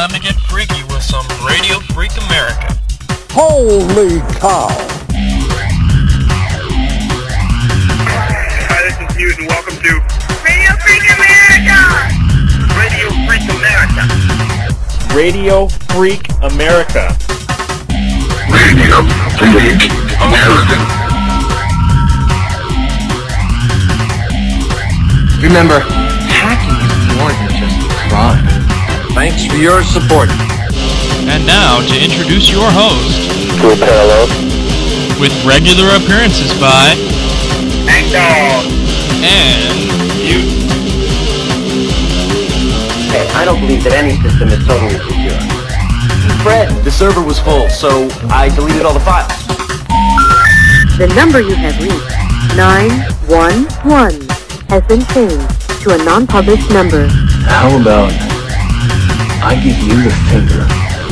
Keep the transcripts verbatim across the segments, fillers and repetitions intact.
time to get freaky with some Radio Freak America. Holy cow! Hi, this is Newton. Welcome to Radio Freak America! Radio Freak America. Radio Freak America. Radio Freak America. Remember, hacking is more than just a crime. Thanks for your support. And now, to introduce your host, Two Parallel, with regular appearances by Dog. and You. Hey, I don't believe that any system is totally secure. Fred, the server was full, so I deleted all the files. The number you have reached, nine one one, has been changed to a non-published number. How about I give you the finger,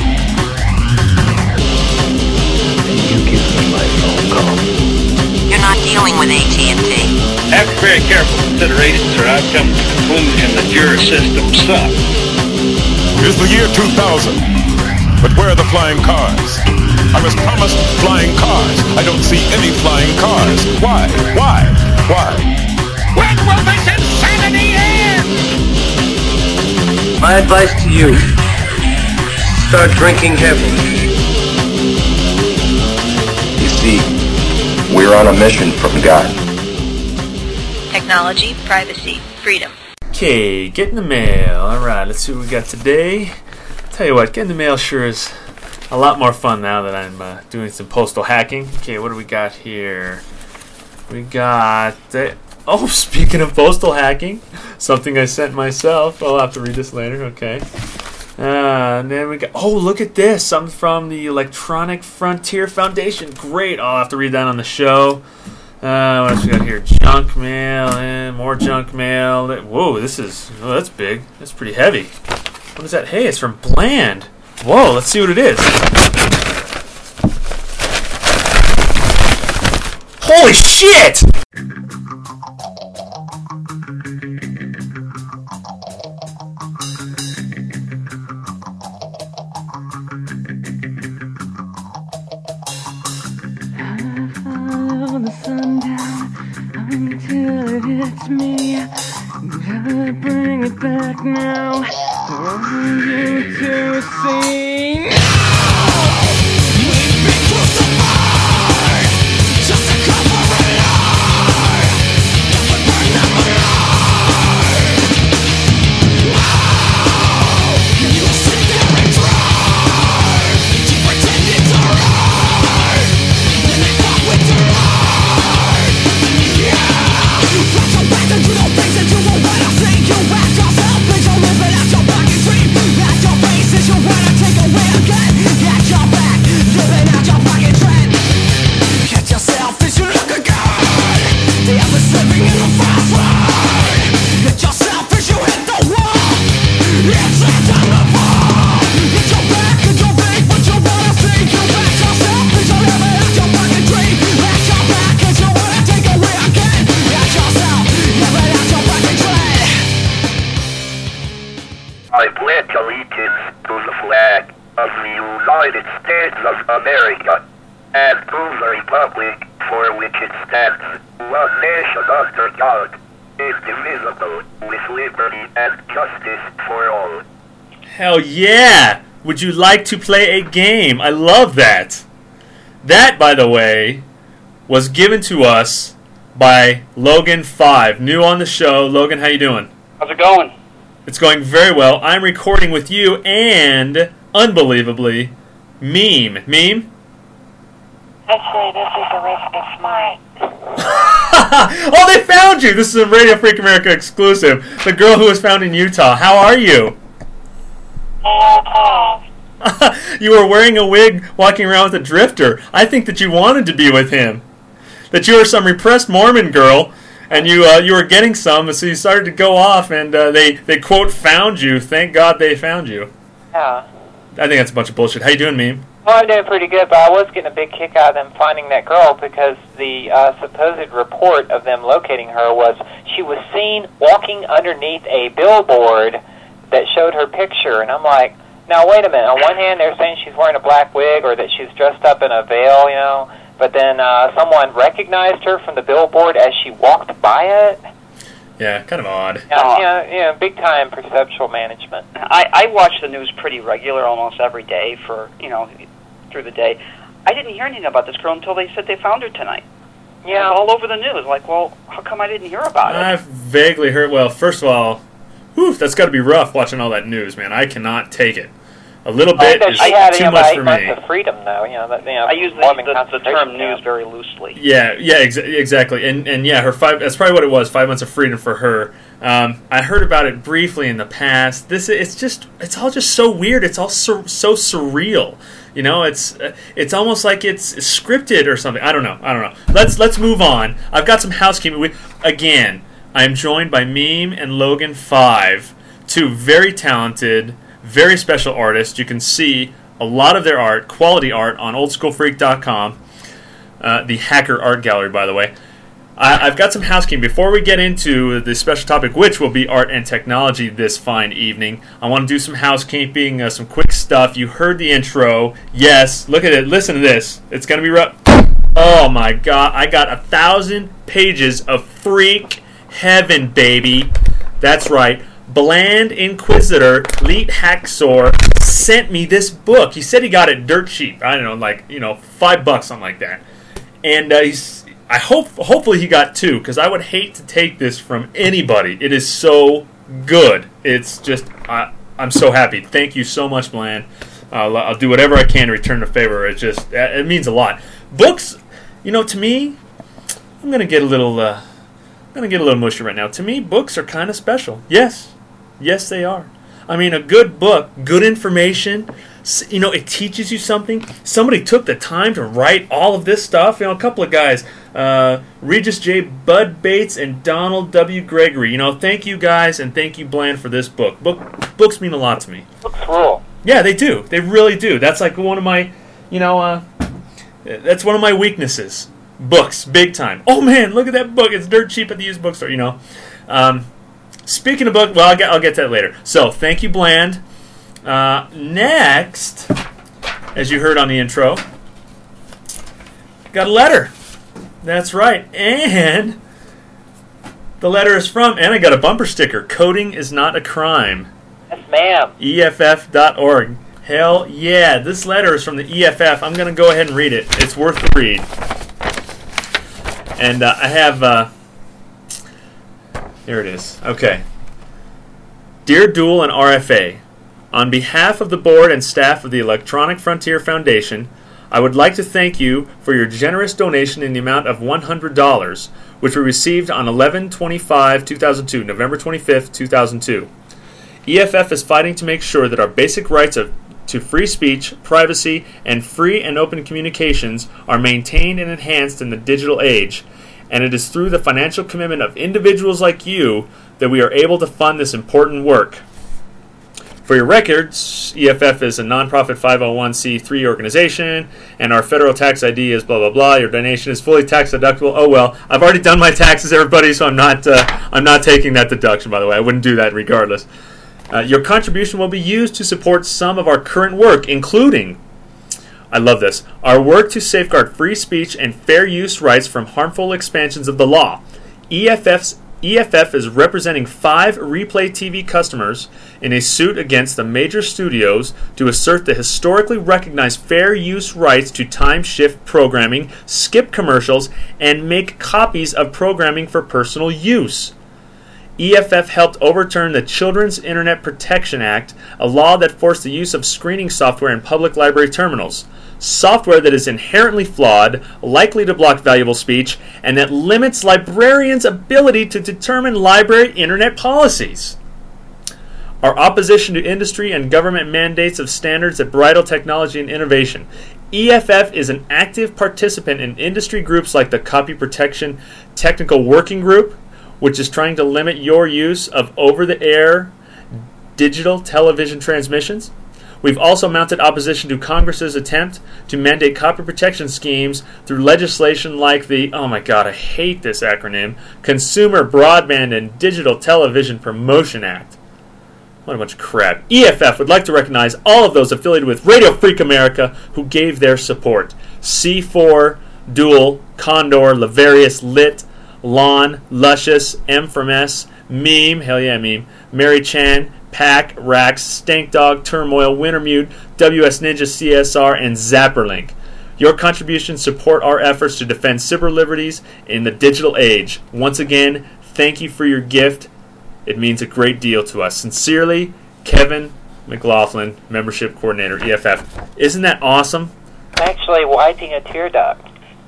and you give me my phone call? You're not dealing with A T and T. After very careful consideration, sir, I've come to the conclusion that your system sucks. It's the year two thousand, but where are the flying cars? I was promised flying cars. I don't see any flying cars. Why? Why? Why? When will this insanity end? My advice to you, start drinking heavily. you see, we're on a mission from God. Technology, privacy, freedom. Okay, get in the mail. Alright, let's see what we got today. Tell you what, getting the mail sure is a lot more fun now that I'm uh, doing some postal hacking. Okay, what do we got here? We got... Uh, oh, speaking of postal hacking, something I sent myself. I'll have to read this later, okay. Uh, and then we got... Oh, look at this. Something from the Electronic Frontier Foundation. Great. I'll have to read that on the show. Uh, what else we got here? Junk mail and more junk mail. Whoa, this is... Oh, that's big. That's pretty heavy. What is that? Hey, it's from Bland. Whoa, let's see what it is. Holy shit! Follow the sun down until it hits me. Gotta bring it back now for you to see. We've been crucified just to cover a lie that would burn them alive. Now you sit there and try to pretend it's alright, then they fuck with your heart. Yeah, flash your back and you don't face it, you won't wanna see. You ask yourself, bitch, you're living out your pocket dream. At your face is your wanna take away again. At your back, living out your pocket trend. Catch yourself as you look again. The others living in the fast lane. Hit yourself as you hit the wall. It's that time to fall. Hit your back and your face, what you wanna see. You ask yourself as you're living out your pocket dream. At your back as you wanna take away again. At yourself, living out your pocket trend. I pledge allegiance to the flag of the United States of America and to the republic for which it stands, one nation under God, indivisible, with liberty and justice for all. Hell yeah! Would you like to play a game? I love that. That, by the way, was given to us by Logan five. New on the show. Logan, how you doing? How's it going? It's going very well. I'm recording with you and, unbelievably, Meme. Meme? Actually, this is Elizabeth Smart. Oh, they found you! This is a Radio Freak America exclusive. The girl who was found in Utah. How are you? You were wearing a wig, walking around with a drifter. I think that you wanted to be with him. That you were some repressed Mormon girl, and you uh, you were getting some, and so you started to go off, and uh, they, they, quote, found you. Thank God they found you. Yeah. I think that's a bunch of bullshit. How you doing, Meme? Well, I'm doing pretty good, but I was getting a big kick out of them finding that girl because the uh, supposed report of them locating her was she was seen walking underneath a billboard that showed her picture, and I'm like, Now, wait a minute. On one hand, they're saying she's wearing a black wig or that she's dressed up in a veil, you know, but then uh, someone recognized her from the billboard as she walked by it. Yeah, kind of odd. Yeah, uh, yeah, yeah, big-time perceptual management. I, I watch the news pretty regular, almost every day for, you know, through the day. I didn't hear anything about this girl until they said they found her tonight. Yeah. It was all over the news. Like, well, how come I didn't hear about it? I've vaguely heard, well, first of all, whew, that's got to be rough watching all that news, man. I cannot take it. A little bit oh, is she had, too you know, much eight for months me. Of freedom, though. You know, that, you know, I use the, the, the term news very loosely. Yeah, yeah, ex- exactly. And and yeah, her five. That's probably what it was. Five months of freedom for her. Um, I heard about it briefly in the past. This, it's just, it's all just so weird. It's all sur- so surreal. You know, it's uh, it's almost like it's scripted or something. I don't know. I don't know. Let's let's move on. I've got some housekeeping. We, again, I am joined by Meme and Logan Five, two very talented, very special artists. You can see a lot of their art, quality art, on old school freak dot com, uh, the Hacker Art Gallery, by the way. I, I've got some housekeeping. Before we get into the special topic, which will be art and technology this fine evening, I want to do some housekeeping, uh, some quick stuff. You heard the intro. Yes, look at it. Listen to this. It's going to be rough. Oh, my God. I got a thousand pages of freak heaven, baby. That's right. Bland Inquisitor, Leet Haxor, sent me this book. He said he got it dirt cheap. I don't know, like, you know, five bucks, something like that. And uh, he's, I hope, hopefully he got two, because I would hate to take this from anybody. It is so good. It's just, I, I'm so happy. Thank you so much, Bland. Uh, I'll do whatever I can to return the favor. It just, it means a lot. Books, you know, to me, I'm gonna get a little, uh, I'm gonna get a little mushy right now. To me, books are kind of special. Yes. Yes, they are. I mean, a good book, good information, you know, it teaches you something. Somebody took the time to write all of this stuff. You know, a couple of guys, uh, Regis J. Bud Bates and Donald W. Gregory. You know, thank you guys, and thank you, Bland, for this book. Book Books mean a lot to me. Books rule. Yeah, they do. They really do. That's like one of my, you know, uh, that's one of my weaknesses. Books, big time. Oh, man, look at that book. It's dirt cheap at the used bookstore, you know. Um... Speaking of book, well, I'll get, I'll get to that later. So, thank you, Bland. Uh, next, as you heard on the intro, got a letter. That's right. And the letter is from, and I got a bumper sticker, Coding is Not a Crime. Yes, ma'am. E F F dot org. Hell yeah. This letter is from the E F F. I'm going to go ahead and read it. It's worth the read. And uh, I have... Uh, Here it is. Okay. Dear Dual and R F A, on behalf of the board and staff of the Electronic Frontier Foundation, I would like to thank you for your generous donation in the amount of one hundred dollars, which we received on eleven twenty-five two thousand two, November twenty-fifth, two thousand two. E F F is fighting to make sure that our basic rights of, to free speech, privacy, and free and open communications are maintained and enhanced in the digital age, and it is through the financial commitment of individuals like you that we are able to fund this important work. For your records, E F F is a nonprofit five oh one c three organization, and our federal tax I D is blah blah blah. Your donation is fully tax deductible. Oh well, I've already done my taxes, everybody, so I'm not uh, I'm not taking that deduction. By the way, I wouldn't do that regardless. Uh, your contribution will be used to support some of our current work, including, I love this, our work to safeguard free speech and fair use rights from harmful expansions of the law. E F F's E F F is representing five Replay T V customers in a suit against the major studios to assert the historically recognized fair use rights to time shift programming, skip commercials, and make copies of programming for personal use. E F F helped overturn the Children's Internet Protection Act, a law that forced the use of screening software in public library terminals. Software that is inherently flawed, likely to block valuable speech, and that limits librarians' ability to determine library internet policies. Our opposition to industry and government mandates of standards that bridle technology and innovation. E F F is an active participant in industry groups like the Copy Protection Technical Working Group, which is trying to limit your use of over-the-air digital television transmissions. We've also mounted opposition to Congress's attempt to mandate copy protection schemes through legislation like the, oh my god, I hate this acronym, Consumer Broadband and Digital Television Promotion Act. What a bunch of crap. E F F would like to recognize all of those affiliated with Radio Freak America who gave their support. C four, Duel, Condor, Lavarius, Lit, Lon, Luscious, M from S, Meme, hell yeah, Meme, Mary Chan, Pack, Rax, Stank Dog, Turmoil, Wintermute, W S Ninja, C S R, and Zapperlink. Your contributions support our efforts to defend cyber liberties in the digital age. Once again, thank you for your gift. It means a great deal to us. Sincerely, Kevin McLaughlin, Membership Coordinator, E F F. Isn't that awesome? Actually wiping a tear duct.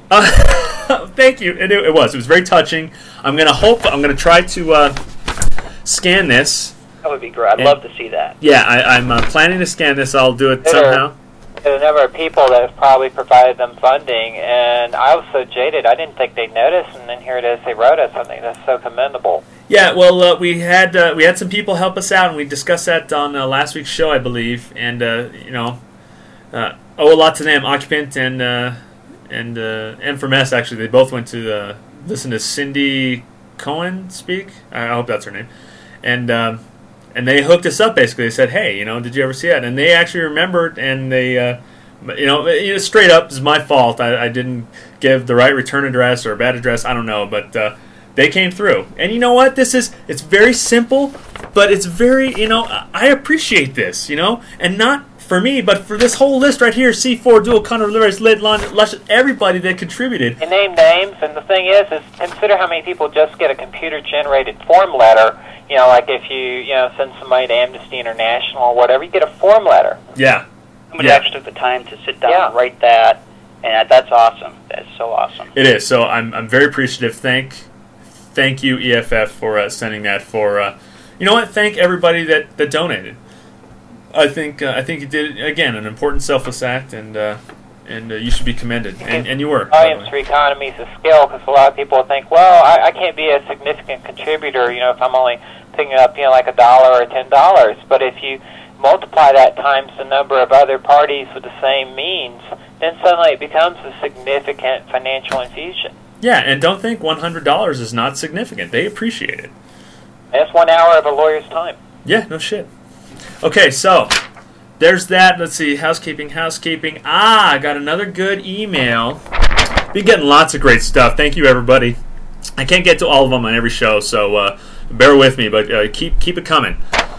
Uh, thank you. It, it was. It was very touching. I'm going to hope, I'm going to try to uh, scan this. That would be great. I'd and, love to see that. Yeah, I, I'm uh, planning to scan this. I'll do it there somehow. Are, there's a number of people that have probably provided them funding, and I was so jaded, I didn't think they'd notice, and then here it is, they wrote us something that's so commendable. Yeah, well, uh, we had uh, we had some people help us out, and we discussed that on uh, last week's show, I believe. And uh, you know, uh, owe a lot to them. Occupant and uh, and uh, M from S, actually, they both went to uh, listen to Cindy Cohen speak. I hope that's her name. And um, and they hooked us up. Basically, they said, "Hey, you know, did you ever see it?" And they actually remembered, and they, uh, you know, you know, straight up, it's my fault. I, I didn't give the right return address or a bad address. I don't know, but. Uh, They came through. And you know what? This is, it's very simple, but it's very, you know, I appreciate this, you know? And not for me, but for this whole list right here, C four, Dual, Condor, Lavarius, Lit, Lon, Luscious, everybody that contributed. They name names, and the thing is, is consider how many people just get a computer-generated form letter. You know, like if you, you know, send somebody to Amnesty International or whatever, you get a form letter. Yeah. Somebody yeah. actually took the time to sit down yeah. and write that, and that's awesome. That's so awesome. It is. So I'm I'm very appreciative. Thank Thank you, E F F, for uh, sending that. For uh, you know what? Thank everybody that, that donated. I think uh, I think you did again an important selfless act, and uh, and uh, you should be commended. And, and you were. Volumes for economies of scale, because a lot of people think, well, I, I can't be a significant contributor, you know, if I'm only picking up, you know, like a dollar or ten dollars. But if you multiply that times the number of other parties with the same means, then suddenly it becomes a significant financial infusion. Yeah, and don't think one hundred dollars is not significant. They appreciate it. That's one hour of a lawyer's time. Yeah, no shit. Okay, so there's that. Let's see, housekeeping, housekeeping. Ah, I got another good email. Been getting lots of great stuff. Thank you, everybody. I can't get to all of them on every show, so uh, bear with me, but uh, keep keep it coming.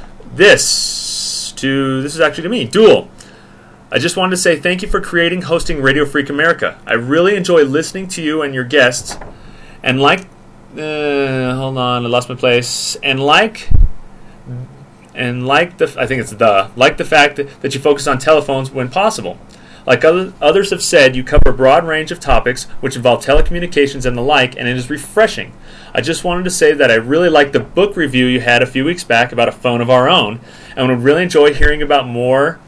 This to this is actually to me, Duel. I just wanted to say thank you for creating, hosting Radio Freak America. I really enjoy listening to you and your guests, and like, uh, hold on, I lost my place, and like, and like the, I think it's the, like the fact that, that you focus on telephones when possible. Like other, others have said, you cover a broad range of topics which involve telecommunications and the like, and it is refreshing. I just wanted to say that I really liked the book review you had a few weeks back about A Phone of Our Own, and would really enjoy hearing about more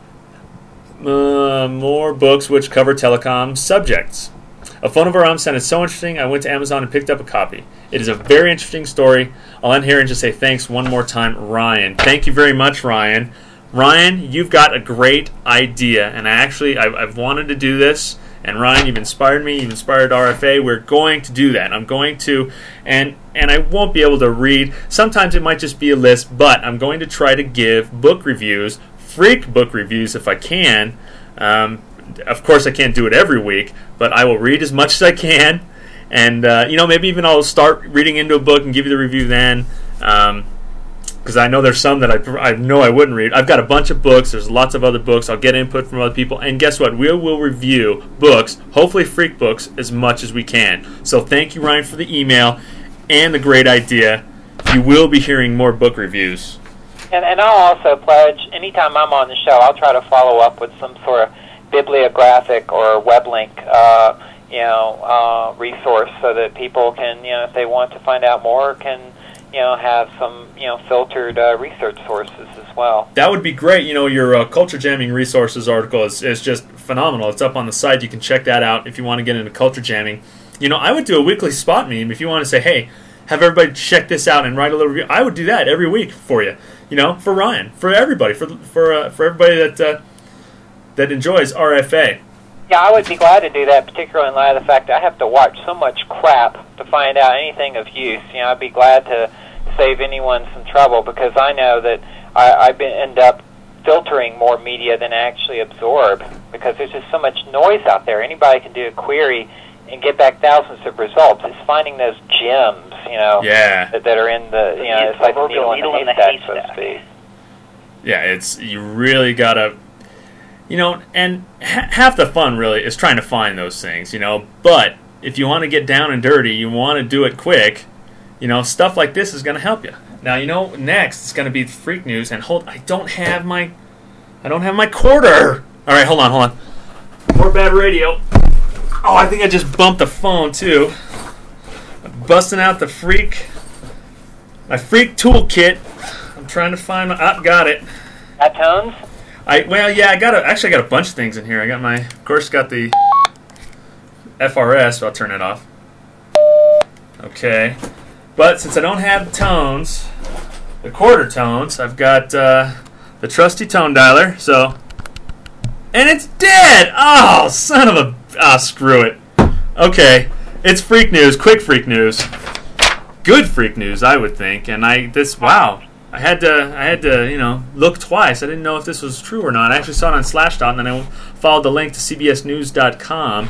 Uh, more books which cover telecom subjects. A Phone of Our Own sounded so interesting, I went to Amazon and picked up a copy. It is a very interesting story. I'll end here and just say thanks one more time, Ryan. Thank you very much, Ryan. Ryan, you've got a great idea, and I actually, I've, I've wanted to do this, and Ryan, you've inspired me, you've inspired R F A. We're going to do that. I'm going to, and and I won't be able to read. Sometimes it might just be a list, but I'm going to try to give book reviews, freak book reviews if I can. Um, of course, I can't do it every week, but I will read as much as I can. And, uh, you know, maybe even I'll start reading into a book and give you the review then. Because um, I know there's some that I, I know I wouldn't read. I've got a bunch of books. There's lots of other books. I'll get input from other people. And guess what? We will review books, hopefully freak books, as much as we can. So thank you, Ryan, for the email and the great idea. You will be hearing more book reviews. And, and I'll also pledge, anytime I'm on the show, I'll try to follow up with some sort of bibliographic or web link, uh, you know, uh, resource so that people can, you know, if they want to find out more, can, you know, have some, you know, filtered uh, research sources as well. That would be great. You know, your uh, Culture Jamming Resources article is, is just phenomenal. It's up on the site. You can check that out if you want to get into culture jamming. You know, I would do a weekly spot meme if you want to say, hey, have everybody check this out and write a little review. I would do that every week for you. You know, for Ryan, for everybody, for for uh, for everybody that uh, that enjoys R F A. Yeah, I would be glad to do that, particularly in light of the fact that I have to watch so much crap to find out anything of use. You know, I'd be glad to save anyone some trouble, because I know that I, I been, end up filtering more media than I actually absorb because there's just so much noise out there. Anybody can do a query and get back thousands of results. It's finding those gems, you know, yeah. that, that are in the, you know, It's it's like the proverbial needle in the needle in haystack, the so to speak. Yeah, it's you really gotta, you know, and ha- half the fun really is trying to find those things, you know. But if you want to get down and dirty, you want to do it quick, you know, stuff like this is going to help you. Now, you know, next it's going to be freak news, and hold, I don't have my, I don't have my quarter. All right, hold on, hold on. More bad radio. Oh, I think I just bumped the phone too. I'm busting out the freak, my freak toolkit. I'm trying to find my, ah, got it. Got tones? I well, yeah, I got a, actually I got a bunch of things in here. I got my, of course, got the F R S. So I'll turn it off. Okay. But since I don't have tones, the quarter tones, I've got uh, the trusty tone dialer, so... And it's dead! Oh, son of a... Ah, screw it. Okay, it's freak news, quick freak news. Good freak news, I would think, and I... This... Wow. I had to, I had to, you know, look twice. I didn't know if this was true or not. I actually saw it on Slashdot, and then I followed the link to C B S News dot com.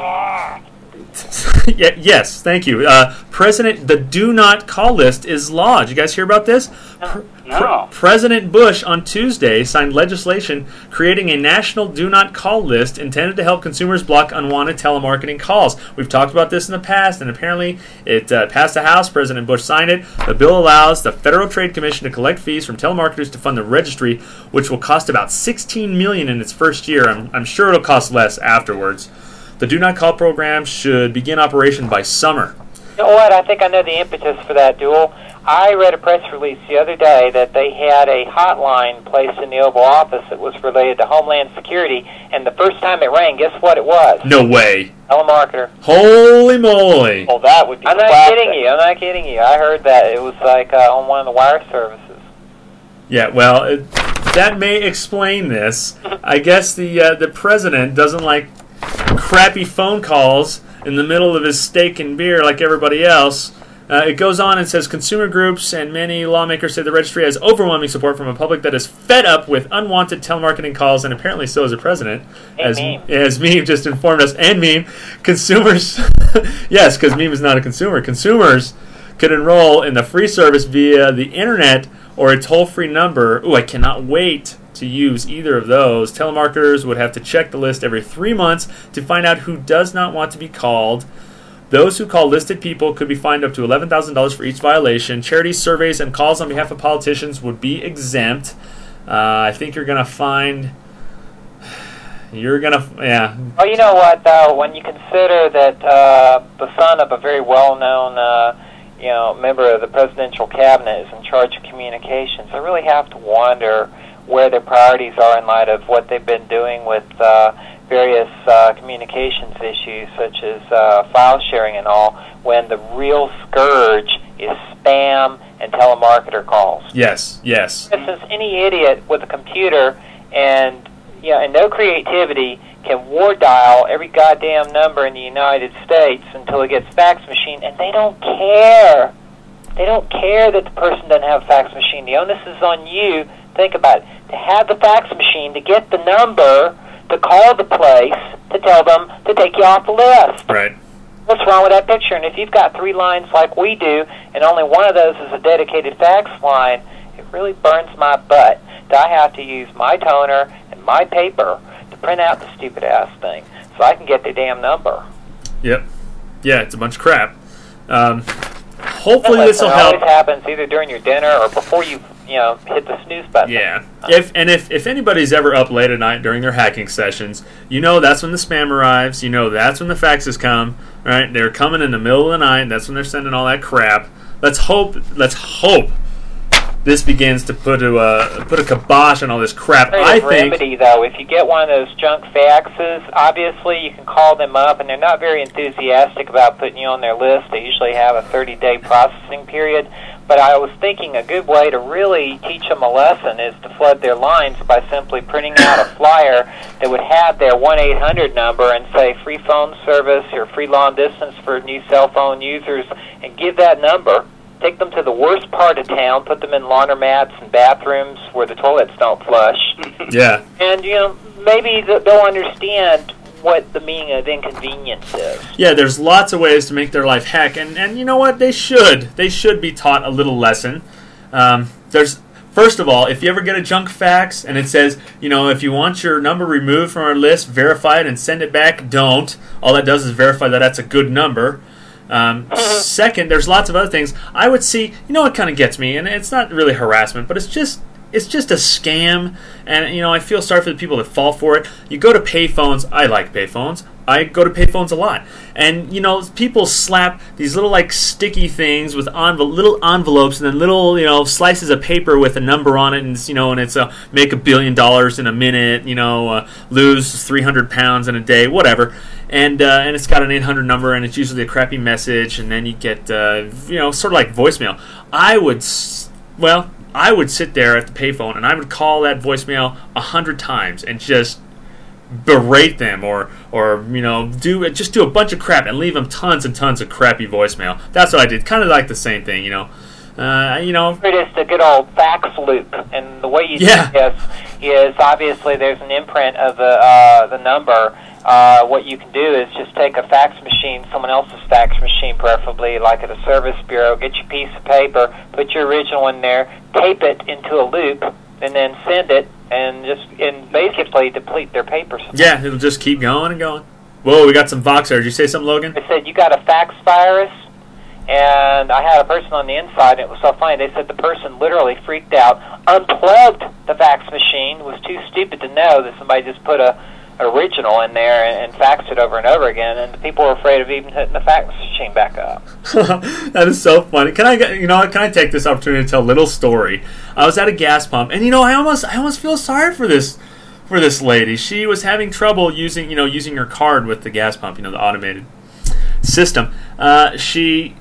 Yeah, yes, thank you. Uh, President, the do not call list is law. Did you guys hear about this? Pr- No. Pre- President Bush on Tuesday signed legislation creating a national do not call list intended to help consumers block unwanted telemarketing calls. We've talked about this in the past, and apparently it uh, passed the House. President Bush signed it. The bill allows the Federal Trade Commission to collect fees from telemarketers to fund the registry, which will cost about sixteen million dollars in its first year. I'm, I'm sure it'll cost less afterwards. The Do Not Call program should begin operation by summer. You know what? I think I know the impetus for that, Duel. I read a press release the other day that they had a hotline placed in the Oval Office that was related to Homeland Security, and the first time it rang, guess what it was? No way. Telemarketer. Holy moly. Well, that would be I'm not classic. kidding you. I'm not kidding you. I heard that. It was like uh, on one of the wire services. Yeah, well, it, that may explain this. I guess the uh, the president doesn't like crappy phone calls in the middle of his steak and beer like everybody else. Uh, it goes on and says, consumer groups and many lawmakers say the registry has overwhelming support from a public that is fed up with unwanted telemarketing calls, and apparently so is the president. Hey, as Meme. as Meme just informed us, and Meme, consumers, yes, because Meme is not a consumer, consumers could enroll in the free service via the internet or a toll-free number. Ooh, I cannot wait to use either of those. Telemarketers would have to check the list every three months to find out who does not want to be called. Those who call listed people could be fined up to eleven thousand dollars for each violation. Charities, surveys, and calls on behalf of politicians would be exempt. Uh, I think you're going to find... You're going to... Yeah. Oh, you know what, though? When you consider that uh, the son of a very well-known uh, you know, member of the presidential cabinet is in charge of communications, I really have to wonder where their priorities are in light of what they've been doing with uh, various uh, communications issues, such as uh, file sharing and all, when the real scourge is spam and telemarketer calls. Yes, yes. For instance, any idiot with a computer and you know, and no creativity can war dial every goddamn number in the United States until it gets fax machine, and they don't care. They don't care that the person doesn't have a fax machine. The onus is on you. Think about it. To have the fax machine, to get the number, to call the place, to tell them to take you off the list. Right. What's wrong with that picture? And if you've got three lines like we do, and only one of those is a dedicated fax line, it really burns my butt that I have to use my toner and my paper to print out the stupid-ass thing so I can get the damn number. Yep. Yeah, it's a bunch of crap. Um, hopefully Listen, this will it help. always happens either during your dinner or before you, you know, hit the snooze button. Yeah. If and if, if anybody's ever up late at night during their hacking sessions, you know that's when the spam arrives. You know that's when the faxes come. Right? They're coming in the middle of the night. That's when they're sending all that crap. Let's hope. Let's hope this begins to put a uh, put a kibosh on all this crap. I think. Remedy though, if you get one of those junk faxes, obviously you can call them up, and they're not very enthusiastic about putting you on their list. They usually have a thirty-day processing period. But I was thinking a good way to really teach them a lesson is to flood their lines by simply printing out a flyer that would have their one eight hundred number and say free phone service or free long distance for new cell phone users, and give that number take them to the worst part of town, put them in laundromats and bathrooms where the toilets don't flush. Yeah. And, you know, maybe th- they'll understand what the meaning of inconvenience is. Yeah, there's lots of ways to make their life heck, and, and you know what? They should. They should be taught a little lesson. Um, there's... First of all, if you ever get a junk fax and it says, you know, if you want your number removed from our list, verify it and send it back, don't. All that does is verify that that's a good number. Um, second, there's lots of other things. I would see, you know what kind of gets me, and it's not really harassment, but it's just it's just a scam, and, you know, I feel sorry for the people that fall for it. You go to payphones. I like payphones. I go to payphones a lot. And, you know, people slap these little, like, sticky things with envel- little envelopes and then little, you know, slices of paper with a number on it, and, you know, and it's a make a billion dollars in a minute, you know, uh, lose three hundred pounds in a day, whatever. And uh, and it's got an eight hundred number, and it's usually a crappy message, and then you get, uh, you know, sort of like voicemail. I would, s- well... I would sit there at the payphone and I would call that voicemail a hundred times and just berate them, or or you know do just do a bunch of crap and leave them tons and tons of crappy voicemail. That's what I did. Kind of like the same thing, you know. Uh, you know, It is the good old fax loop, and the way you yeah. do this is obviously there's an imprint of the uh, the number. Uh, what you can do is just take a fax machine, someone else's fax machine, preferably like at a service bureau, get your piece of paper, put your original in there, tape it into a loop, and then send it, and just and basically deplete their paper supply. Yeah, it'll just keep going and going. Whoa, we got some Vox there. Did you say something, Logan? They said you got a fax virus, and I had a person on the inside, and it was so funny. They said the person literally freaked out, unplugged the fax machine, was too stupid to know that somebody just put a original in there and, and faxed it over and over again, and the people were afraid of even hitting the fax machine back up. That is so funny. Can I, you know, can I take this opportunity to tell a little story? I was at a gas pump, and you know, I almost, I almost feel sorry for this, for this lady. She was having trouble using, you know, using her card with the gas pump, you know, the automated system. Uh, she,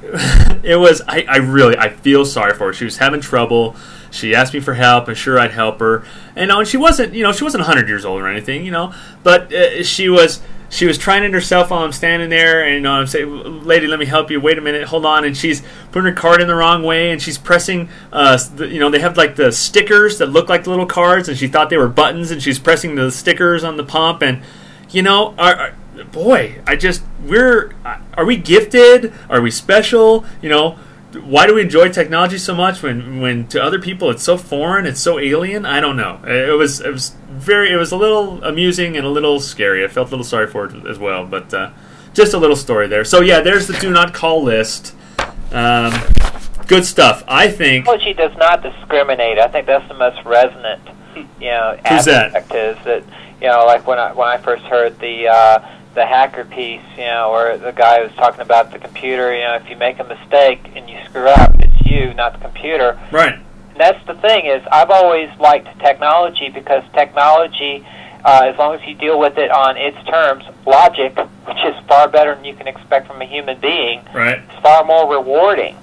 it was, I, I really, I feel sorry for her. She was having trouble. She asked me for help, and sure, I'd help her. And, you know, and she wasn't, you know, she wasn't one hundred years old or anything, you know, but uh, she was, she was trying it herself while I'm standing there, and, you know, I'm saying, lady, let me help you. Wait a minute, hold on. And she's putting her card in the wrong way, and she's pressing, uh, the, you know, they have like the stickers that look like little cards, and she thought they were buttons, and she's pressing the stickers on the pump, and, you know, our, our, boy, I just, we're, are we gifted? Are we special? You know, why do we enjoy technology so much when, when to other people it's so foreign, it's so alien? I don't know. It was it was very it was a little amusing and a little scary. I felt a little sorry for it as well, but uh, just a little story there. So yeah, there's the do not call list. Um, good stuff. I think Technology does not discriminate. I think that's the most resonant, you know, Who's that? aspect is that, you know, like when I when I first heard the uh, the hacker piece, you know, where the guy was talking about the computer, you know, if you make a mistake and you screw up, it's you, not the computer. Right. And that's the thing is, I've always liked technology because technology, uh, as long as you deal with it on its terms, logic, which is far better than you can expect from a human being, right, it's far more rewarding.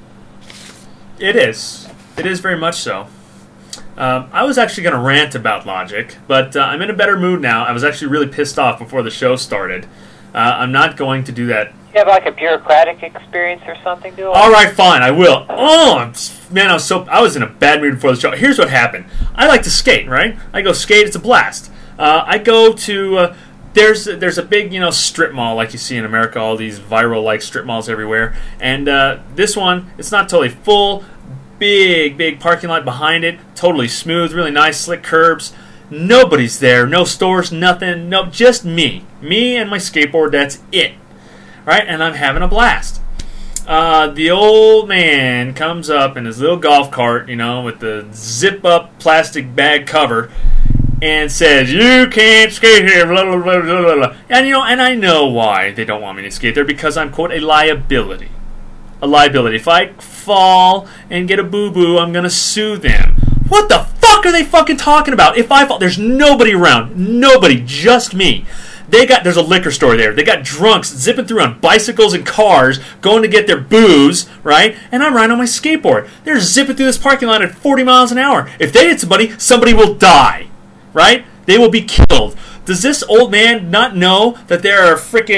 It is. It is very much so. Um, I was actually going to rant about logic, but uh, I'm in a better mood now. I was actually really pissed off before the show started. Uh, I'm not going to do that. You have like a bureaucratic experience or something, do All right, fine, I will. Oh, I'm, man, I was so I was in a bad mood before the show. Here's what happened. I like to skate, right? I go skate. It's a blast. Uh, I go to uh, there's there's a big you know strip mall like you see in America. All these viral like strip malls everywhere, and uh, this one it's not totally full. Big, big parking lot behind it. Totally smooth, really nice, slick curbs. Nobody's there. No stores, nothing. No, just me. Me and my skateboard, that's it. Right? And I'm having a blast. Uh, the old man comes up in his little golf cart, you know, with the zip-up plastic bag cover, and says, "You can't skate here, blah, blah, blah, blah, blah." And, you know, and I know why they don't want me to skate there, because I'm, quote, a liability. A liability. If I fall and get a boo-boo, I'm going to sue them. What the fuck are they fucking talking about? If I fall, there's nobody around. Nobody, just me. They got, there's a liquor store there. They got drunks zipping through on bicycles and cars, going to get their booze, right? And I'm riding on my skateboard. They're zipping through this parking lot at forty miles an hour. If they hit somebody, somebody will die, right? They will be killed. Does this old man not know that there are freaking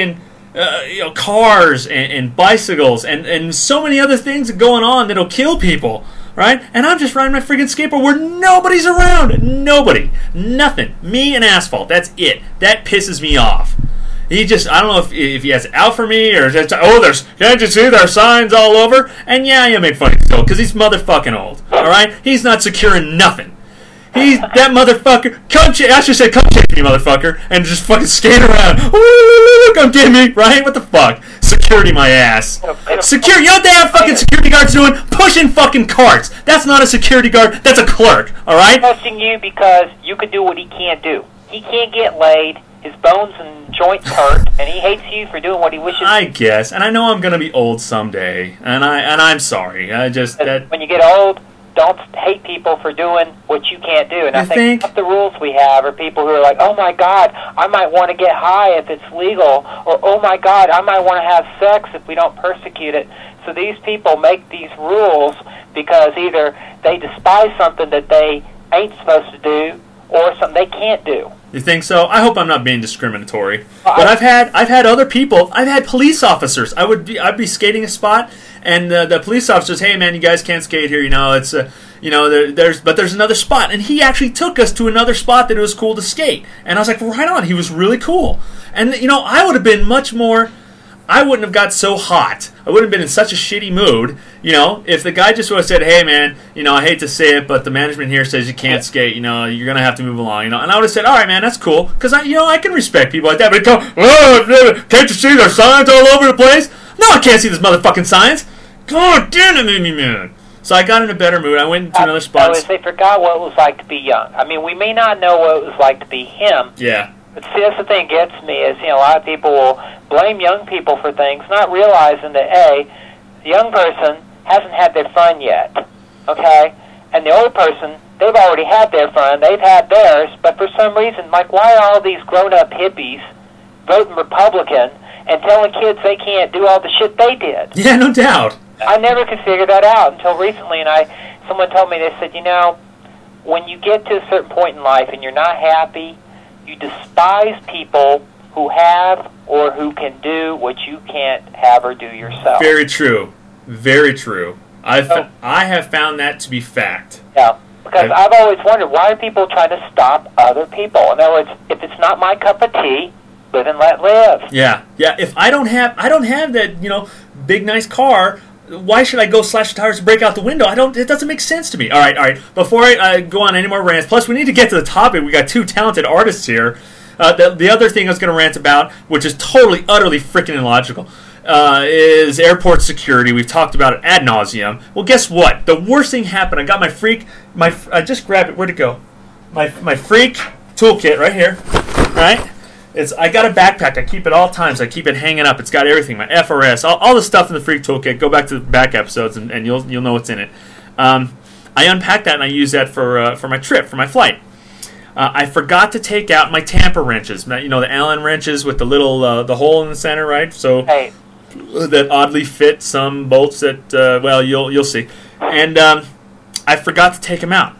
uh, you know, cars and, and bicycles and, and so many other things going on that'll kill people, right? And I'm just riding my freaking skateboard where nobody's around. Nobody. Nothing. Me and asphalt. That's it. That pisses me off. He just, I don't know if, if he has it out for me or just, oh, there's, can't you see there are signs all over? And yeah, you make fun of him because he's motherfucking old, all right? He's not securing nothing. He's, that motherfucker, come, ch- I should say, come chase me, motherfucker, and just fucking skate around. Ooh, come get me, right? What the fuck? Security my ass. Security, you know what they have fucking security guards doing? Pushing fucking carts. That's not a security guard, that's a clerk, all right? I'm trusting you because you can do what he can't do. He can't get laid. His bones and joints hurt, and he hates you for doing what he wishes. I guess, and I know I'm going to be old someday, and I and I'm sorry. I just that when you get old, don't hate people for doing what you can't do. And you I think, think the rules we have are people who are like, oh my God, I might want to get high if it's legal, or oh my God, I might want to have sex if we don't persecute it. So these people make these rules because either they despise something that they ain't supposed to do, or something they can't do. You think so? I hope I'm not being discriminatory. Well, but I've had I've had other people. I've had police officers. I would be I'd be skating a spot, and uh, the police officers, hey man, you guys can't skate here. You know it's uh, you know there, there's but there's another spot, and he actually took us to another spot that it was cool to skate. And I was like, right on. He was really cool. And you know I would have been much more. I wouldn't have got so hot. I wouldn't have been in such a shitty mood, you know, if the guy just would have said, hey, man, you know, I hate to say it, but the management here says you can't skate, you know, you're going to have to move along, you know. And I would have said, all right, man, that's cool, because, I, you know, I can respect people like that. But come, oh, can't you see there's signs all over the place? No, I can't see this motherfucking signs. God damn it, made me mad. So I got in a better mood. I went into another spot. They forgot what it was like to be young. I mean, we may not know what it was like to be him. Yeah. But see, that's the thing that gets me is, you know, a lot of people will blame young people for things, not realizing that, A, the young person hasn't had their fun yet, okay? And the old person, they've already had their fun, they've had theirs, but for some reason, like, why are all these grown-up hippies voting Republican and telling kids they can't do all the shit they did? Yeah, no doubt. I never could figure that out until recently, and I someone told me, they said, you know, when you get to a certain point in life and you're not happy, you despise people who have or who can do what you can't have or do yourself. Very true. Very true. I've so, I have found that to be fact. Yeah, because I've, I've always wondered, why are people trying to stop other people? In other words, if it's not my cup of tea, live and let live. Yeah, yeah. If I don't have, I don't have that, you know, big nice car. Why should I go slash the tires and break out the window? I don't. It doesn't make sense to me. All right, all right. Before I uh, go on any more rants, plus we need to get to the topic. We got two talented artists here. Uh, the, the other thing I was going to rant about, which is totally, utterly freaking illogical, uh, is airport security. We've talked about it ad nauseum. Well, guess what? The worst thing happened. I got my freak. My I just grabbed it. Where'd it go? My my freak toolkit right here. Right. It's I got a backpack. I keep it all times. I keep it hanging up. It's got everything. My F R S, all, all the stuff in the Freak Toolkit. Go back to the back episodes, and, and you'll you'll know what's in it. Um, I unpacked that and I use that for uh, for my trip, for my flight. Uh, I forgot to take out my tamper wrenches. You know, the Allen wrenches with the little uh, the hole in the center, right? So hey. that oddly fit some bolts that uh, well you'll you'll see. And um, I forgot to take them out.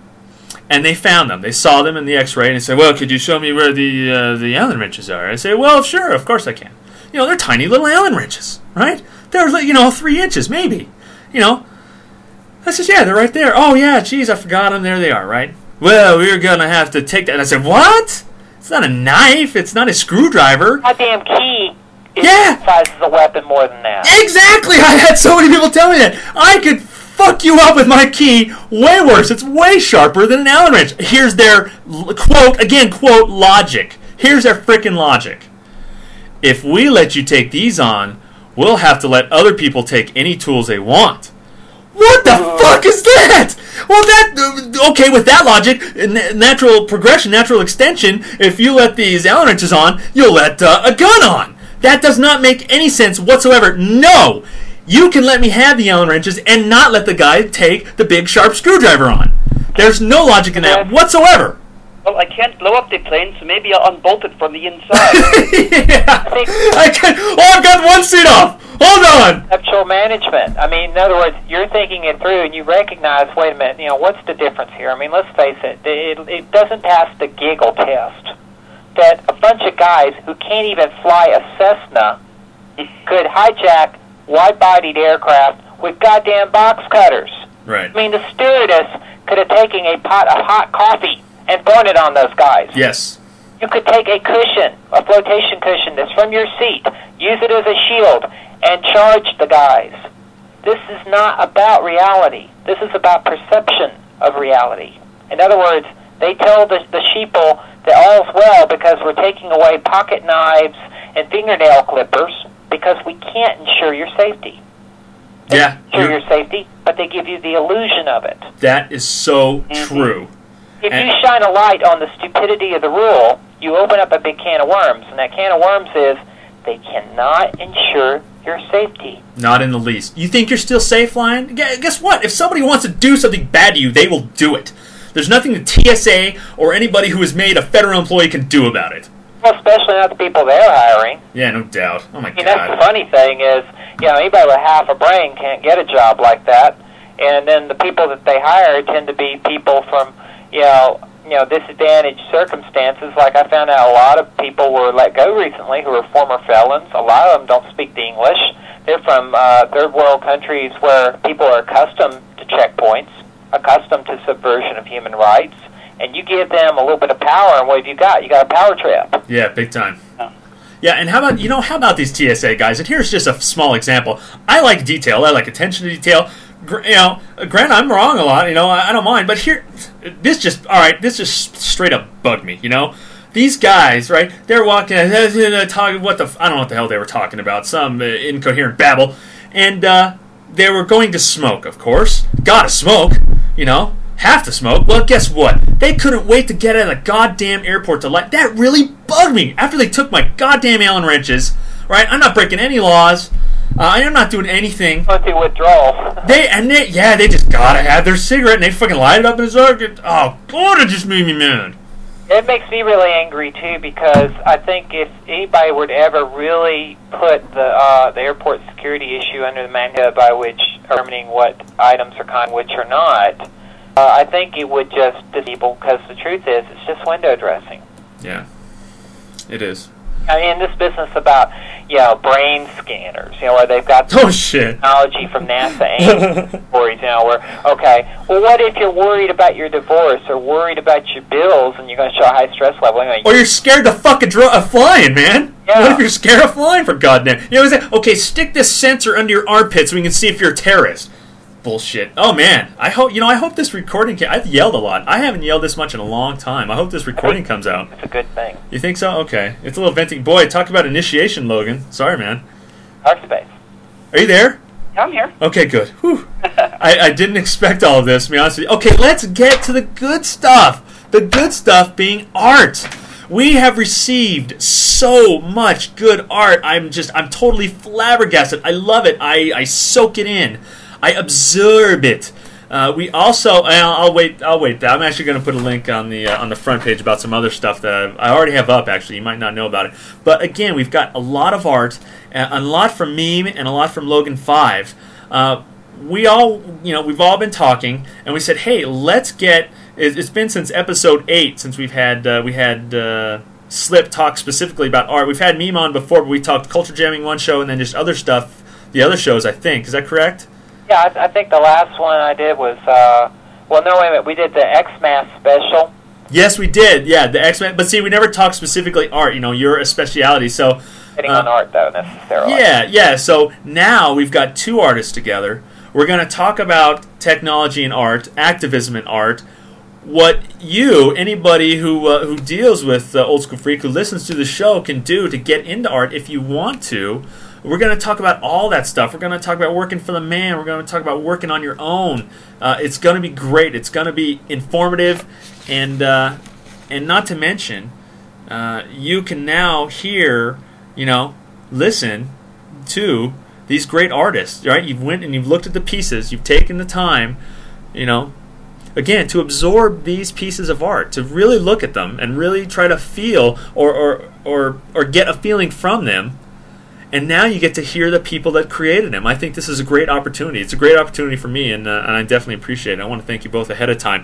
And they found them. They saw them in the X-ray, and they said, "Well, could you show me where the uh, the Allen wrenches are?" I say, "Well, sure, of course I can." You know, they're tiny little Allen wrenches, right? They're like, you know, three inches maybe. You know, I said, "Yeah, they're right there." "Oh yeah, geez, I forgot them. There they are." Right? "Well, we're gonna have to take that." And I said, "What? It's not a knife. It's not a screwdriver." My damn key. Yeah. Sizes a weapon more than that. Exactly. I had so many people tell me that. I could fuck you up with my key way worse. It's way sharper than an Allen wrench. Here's their, quote, again, quote, logic. Here's their frickin' logic. If we let you take these on, we'll have to let other people take any tools they want. What the uh, fuck is that? Well, that, okay, with that logic, natural progression, natural extension, if you let these Allen wrenches on, you'll let uh, a gun on. That does not make any sense whatsoever. No! You can let me have the Allen wrenches and not let the guy take the big sharp screwdriver on. There's no logic in that whatsoever. Well, I can't blow up the plane, so maybe I'll unbolt it from the inside. Yeah. I can. Oh, I've got one seat off. Hold on. Conceptual management. I mean, in other words, you're thinking it through, and you recognize, wait a minute, you know, what's the difference here? I mean, let's face it, it, it doesn't pass the giggle test. that a bunch of guys who can't even fly a Cessna could hijack wide-bodied aircraft with goddamn box cutters. Right. I mean, the stewardess could have taken a pot of hot coffee and thrown it on those guys. Yes. You could take a cushion, a flotation cushion that's from your seat, use it as a shield, and charge the guys. This is not about reality. This is about perception of reality. In other words, they tell the, the sheeple that all's well because we're taking away pocket knives and fingernail clippers because we can't ensure your safety. They Yeah. ensure your safety, but they give you the illusion of it. That is so Mm-hmm. true. If And- you shine a light on the stupidity of the rule, you open up a big can of worms, and that can of worms is they cannot ensure your safety. Not in the least. You think you're still safe flying? Gu- Guess what? If somebody wants to do something bad to you, they will do it. There's nothing the T S A or anybody who is made a federal employee can do about it. Well, especially not the people they're hiring. Yeah, no doubt. Oh my I mean, that's the God. funny thing is, you know, anybody with half a brain can't get a job like that. And then the people that they hire tend to be people from, you know, you know, disadvantaged circumstances. Like I found out a lot of people were let go recently who are former felons. A lot of them don't speak the English. They're from uh, third world countries where people are accustomed to checkpoints, accustomed to subversion of human rights. And you give them a little bit of power, and what have you got? You got a power trip. Yeah, big time. Yeah, and how about, you know, how about these T S A guys? And here's just a small example. I like detail. I like attention to detail. Gr- You know, granted, I'm wrong a lot. You know, I, I don't mind. But here, this just, all right, this just straight up bugged me, you know? These guys, right, they're walking, uh, talking, what the, f- I don't know what the hell they were talking about. Some uh, incoherent babble. And uh, they were going to smoke, of course. Gotta smoke, you know? Have to smoke. Well, guess what? They couldn't wait to get out of the goddamn airport to light. That really bugged me. After they took my goddamn Allen wrenches, right? I'm not breaking any laws. Uh, I am not doing anything. Let's do withdrawal. They and they, yeah, they just gotta have their cigarette and they fucking light it up in his armpit. Oh God, it just made me mad. It makes me really angry too because I think if anybody were to ever really put the uh, the airport security issue under the manual by which determining what items are con, which are not. Uh, I think it would just disable, because the truth is, it's just window dressing. Yeah, it is. I mean, this business about, you know, brain scanners, you know, where they've got oh, shit. technology from NASA Ames stories, you know, where, okay, well, what if you're worried about your divorce or worried about your bills and you're going to show a high stress level? I mean, or you're scared to fucking dro- of flying, man. Yeah. What if you're scared of flying, for goddamn? You know what I'm saying? Okay, stick this sensor under your armpit so we can see if you're a terrorist. Bullshit. Oh man, I hope you know. I hope this recording. Can, I've yelled a lot. I haven't yelled this much in a long time. I hope this recording comes out. It's a good thing. You think so? Okay. It's a little venting. Boy, talk about initiation, Logan. Sorry, man. Dark space. Are you there? I'm here. Okay, good. Whew. I, I didn't expect all of this, to be honest with you. Okay, let's get to the good stuff. The good stuff being art. We have received so much good art. I'm just, I'm totally flabbergasted. I love it. I, I soak it in. I absorb it. Uh, we also, I'll, I'll wait. I'll wait. I'm actually going to put a link on the uh, on the front page about some other stuff that I already have up. Actually, you might not know about it. But again, we've got a lot of art, a lot from Meme and a lot from Logan Five. Uh, we all, you know, we've all been talking, and we said, hey, let's get. It's been since episode eight since we've had uh, we had uh, Slip talk specifically about art. We've had Meme on before, but we talked culture jamming one show and then just other stuff. The other shows, I think, is that correct? Yeah, I, th- I think the last one I did was, uh, well, no, wait a minute, we did the X-Mass special. Yes, we did. Yeah, the X-Men. But see, we never talked specifically art. You know, you're a speciality, so. Hitting uh, on art, though, necessarily. Yeah, yeah. So now we've got two artists together. We're going to talk about technology and art, activism and art. What you, anybody who uh, who deals with uh, Old School Freak, who listens to the show, can do to get into art if you want to. We're going to talk about all that stuff. We're going to talk about working for the man. We're going to talk about working on your own. Uh, it's going to be great. It's going to be informative, and uh, and not to mention, uh, you can now hear, you know, listen to these great artists. Right? You've went and you've looked at the pieces. You've taken the time, you know, again, to absorb these pieces of art, to really look at them and really try to feel or or or, or get a feeling from them. And now you get to hear the people that created him. I think this is a great opportunity. It's a great opportunity for me, and, uh, and I definitely appreciate it. I want to thank you both ahead of time.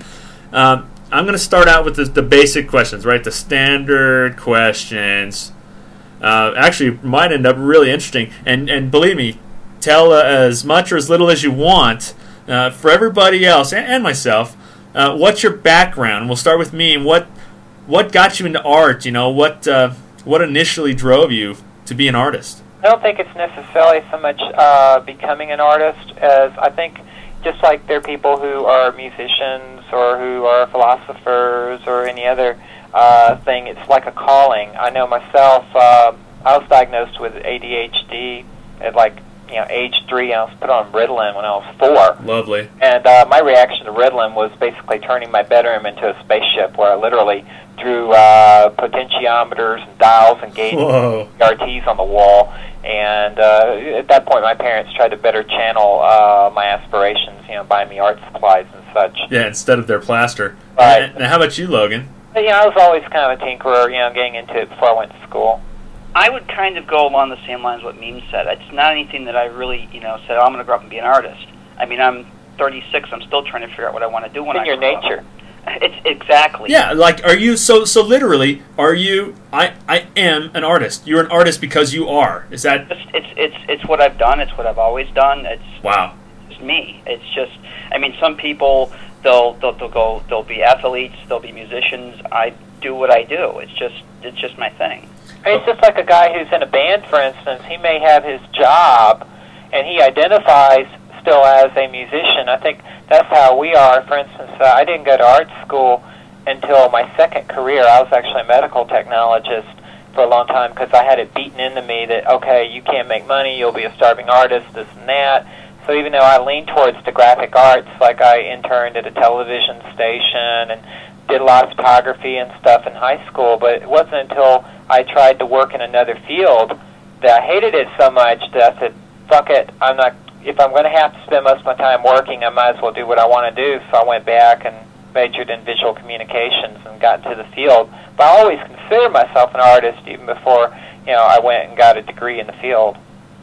Um, I'm going to start out with the, the basic questions, right? The standard questions. Uh, actually, might end up really interesting. And and believe me, tell uh, as much or as little as you want. Uh, for everybody else and, and myself, uh, what's your background? We'll start with me. What what got you into art? You know, what uh, what initially drove you to be an artist? I don't think it's necessarily so much uh, becoming an artist as I think just like there are people who are musicians or who are philosophers or any other uh, thing, it's like a calling. I know myself, uh, I was diagnosed with A D H D at like, you know, age three. I was put on Ritalin when I was four. Lovely. And uh, my reaction to Ritalin was basically turning my bedroom into a spaceship where I literally drew uh, potentiometers and dials and gauges and R Ts on the wall. And uh, at that point, my parents tried to better channel uh, my aspirations, you know, buying me art supplies and such. Yeah, instead of their plaster. Right. Now, how about you, Logan? But, you know, I was always kind of a tinkerer, you know, getting into it before I went to school. I would kind of go along the same lines what Meme said. It's not anything that I really, you know, said, oh, I'm going to grow up and be an artist. I mean, I'm thirty-six. I'm still trying to figure out what I want to do when in I your grow nature. up. It's exactly. Yeah, like, are you, so so literally, are you, I, I am an artist. You're an artist because you are. Is that? It's, it's, it's, it's what I've done. It's what I've always done. It's Wow. It's me. It's just, I mean, some people, they'll, they'll, they'll go, they'll be athletes, they'll be musicians. I do what I do. It's just, it's just my thing. It's just like a guy who's in a band, for instance. He may have his job, and he identifies still as a musician. I think that's how we are. For instance, uh, I didn't go to art school until my second career. I was actually a medical technologist for a long time because I had it beaten into me that, okay, you can't make money, you'll be a starving artist, this and that. So even though I leaned towards the graphic arts, like I interned at a television station and did a lot of photography and stuff in high school, but it wasn't until I tried to work in another field that I hated it so much that I said, fuck it, I'm not, if I'm going to have to spend most of my time working, I might as well do what I want to do. So I went back and majored in visual communications and got into the field. But I always considered myself an artist even before, you know, I went and got a degree in the field.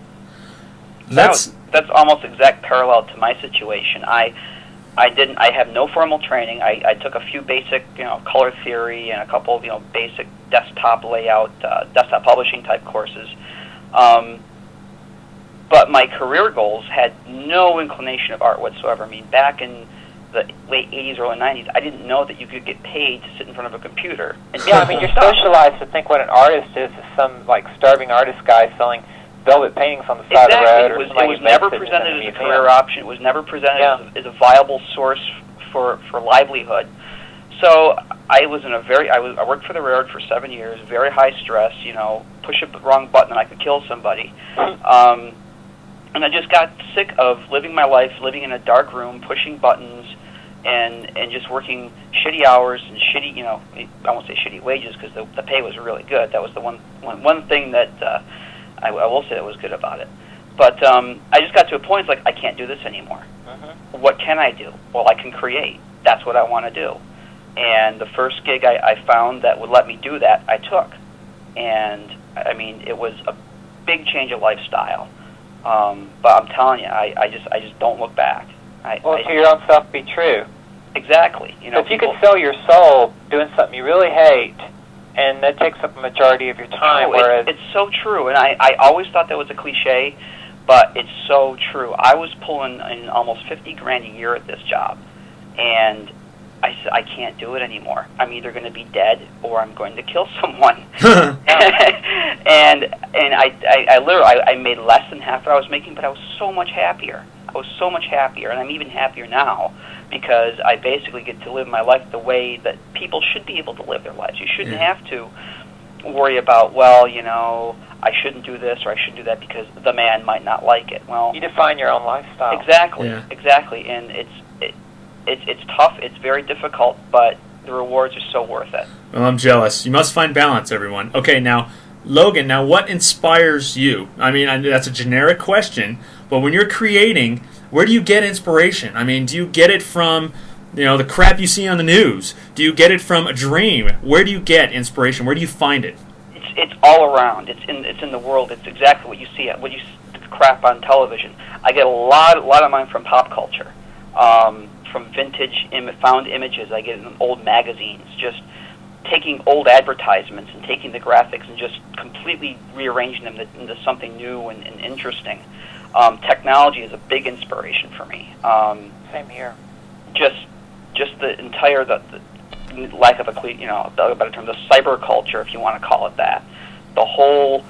That's that's almost exact parallel to my situation. I I didn't. I have no formal training. I, I took a few basic, you know, color theory and a couple of, you know, basic desktop layout, uh, desktop publishing type courses. Um, but my career goals had no inclination of art whatsoever. I mean, back in the late eighties, early nineties, I didn't know that you could get paid to sit in front of a computer. And yeah, I mean, you're socialized to think what an artist is is some, like, starving artist guy selling velvet paintings on the side exactly. of the road. It or was, it was never presented as a career option. It was never presented yeah. as, a, as a viable source for, for livelihood. So I was in a very, I was, I worked for the railroad for seven years, very high stress, you know, push a wrong button and I could kill somebody. Um, and I just got sick of living my life, living in a dark room, pushing buttons, and and just working shitty hours and shitty, you know, I won't say shitty wages because the, the pay was really good. That was the one one, one thing that uh, I, I will say that was good about it. But um, I just got to a point, it's like, I can't do this anymore. Mm-hmm. What can I do? Well, I can create. That's what I want to do. And the first gig I, I found that would let me do that, I took. And, I mean, it was a big change of lifestyle. Um, but I'm telling you, I, I just I just don't look back. I, well, I, to your own self be true. Exactly. You know, so if you could sell your soul doing something you really hate, and that takes up a majority of your time, oh, whereas... It, it's so true, and I, I always thought that was a cliche, but it's so true. I was pulling in almost fifty grand a year at this job, and I said, I can't do it anymore. I'm either going to be dead or I'm going to kill someone. and and I, I, I literally, I, I made less than half what I was making, but I was so much happier. I was so much happier, and I'm even happier now because I basically get to live my life the way that people should be able to live their lives. You shouldn't yeah. have to worry about, well, you know, I shouldn't do this or I shouldn't do that because the man might not like it. Well, you define your own lifestyle. Exactly, yeah. exactly, and it's it, it's it's tough. It's very difficult, but the rewards are so worth it. Well, I'm jealous. You must find balance, everyone. Okay, now, Logan, now what inspires you? I mean, I, that's a generic question, but when you're creating, where do you get inspiration? I mean, do you get it from, you know, the crap you see on the news? Do you get it from a dream? Where do you get inspiration? Where do you find it? It's it's all around. It's in it's in the world. It's exactly what you see. What you the crap on television. I get a lot a lot of mine from pop culture. Um, from vintage Im- found images I get in old magazines, just taking old advertisements and taking the graphics and just completely rearranging them into something new and, and interesting. Um, technology is a big inspiration for me. Um, Same here. Just, just the entire the, the lack of a cle- you know a better term, the cyber culture, if you want to call it that. The whole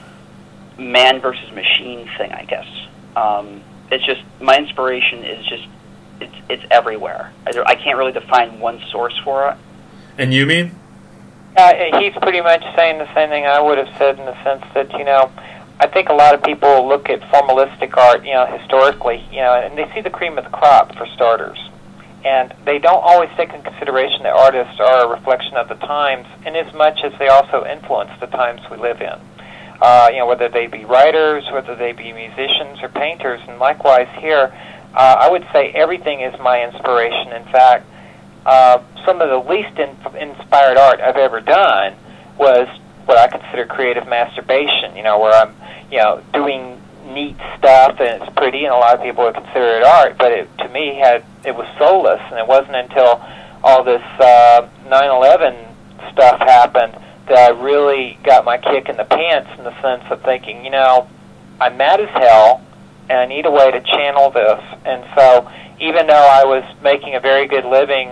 man versus machine thing, I guess. Um, it's just my inspiration is just it's it's everywhere. I, I can't really define one source for it. And you mean? Uh, he's pretty much saying the same thing I would have said in the sense that, you know, I think a lot of people look at formalistic art, you know, historically, you know, and they see the cream of the crop for starters. And they don't always take into consideration that artists are a reflection of the times in as much as they also influence the times we live in. Uh, you know, whether they be writers, whether they be musicians or painters, and likewise here, uh, I would say everything is my inspiration. In fact, uh, some of the least in- inspired art I've ever done was what I consider creative masturbation, you know, where I'm, you know, doing neat stuff and it's pretty, and a lot of people would consider it art, but it, to me, had it was soulless, and it wasn't until all this uh, nine eleven stuff happened that I really got my kick in the pants in the sense of thinking, you know, I'm mad as hell, and I need a way to channel this. And so even though I was making a very good living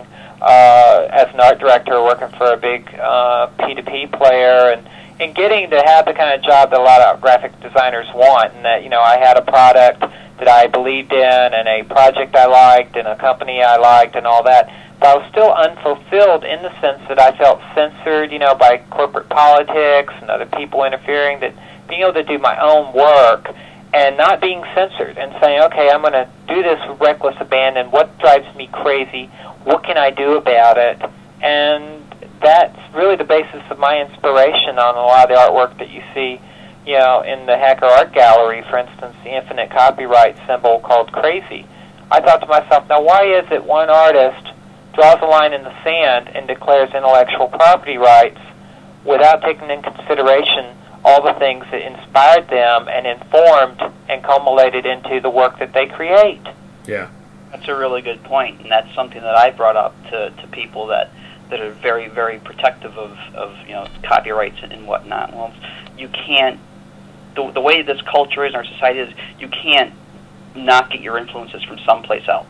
uh, as an art director working for a big uh, P two P player and, and getting to have the kind of job that a lot of graphic designers want, and that, you know, I had a product that I believed in and a project I liked and a company I liked and all that, but I was still unfulfilled in the sense that I felt censored, you know, by corporate politics and other people interfering, that being able to do my own work and not being censored and saying, okay, I'm going to do this with reckless abandon. What drives me crazy? What can I do about it? And that's really the basis of my inspiration on a lot of the artwork that you see, you know, in the Hacker Art Gallery, for instance, the infinite copyright symbol called Crazy. I thought to myself, now why is it one artist draws a line in the sand and declares intellectual property rights without taking into consideration all the things that inspired them and informed and culminated into the work that they create? Yeah. That's a really good point, and that's something that I brought up to, to people that, that are very, very protective of, of you know, copyrights and, and whatnot. Well, you can't, the, the way this culture is in our society is, you can't not get your influences from someplace else.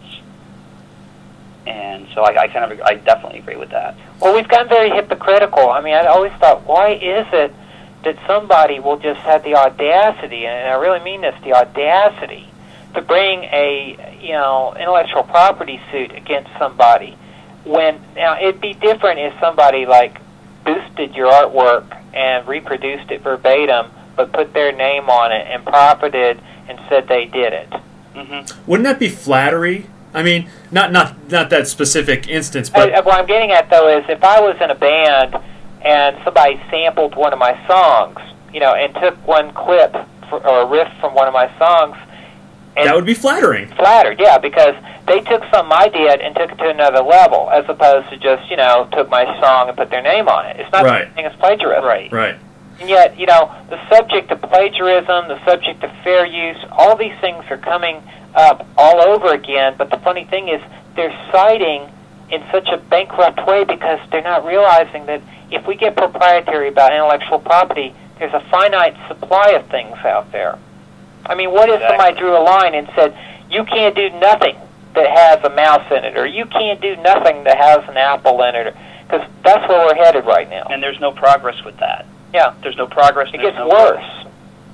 And so I, I kind of, I definitely agree with that. Well, we've gotten very hypocritical. I mean, I always thought, why is it that somebody will just have the audacity, and I really mean this, the audacity, to bring a, you know, intellectual property suit against somebody, when, now, it'd be different if somebody, like, boosted your artwork and reproduced it verbatim, but put their name on it and profited and said they did it. Mm-hmm. Wouldn't that be flattery? I mean, not not not that specific instance, but I, what I'm getting at, though, is if I was in a band and somebody sampled one of my songs, you know, and took one clip for, or a riff from one of my songs, and that would be flattering. Flattered, yeah, because they took something I did and took it to another level, as opposed to just, you know, took my song and put their name on it. It's not right. the same thing as plagiarism. Right. Right. And yet, you know, the subject of plagiarism, the subject of fair use, all these things are coming up all over again, but the funny thing is they're citing in such a bankrupt way because they're not realizing that if we get proprietary about intellectual property, there's a finite supply of things out there. I mean, what if Exactly. somebody drew a line and said, you can't do nothing that has a mouse in it, or you can't do nothing that has an apple in it, because that's where we're headed right now. And there's no progress with that. Yeah. There's no progress. It there's gets no worse. growth.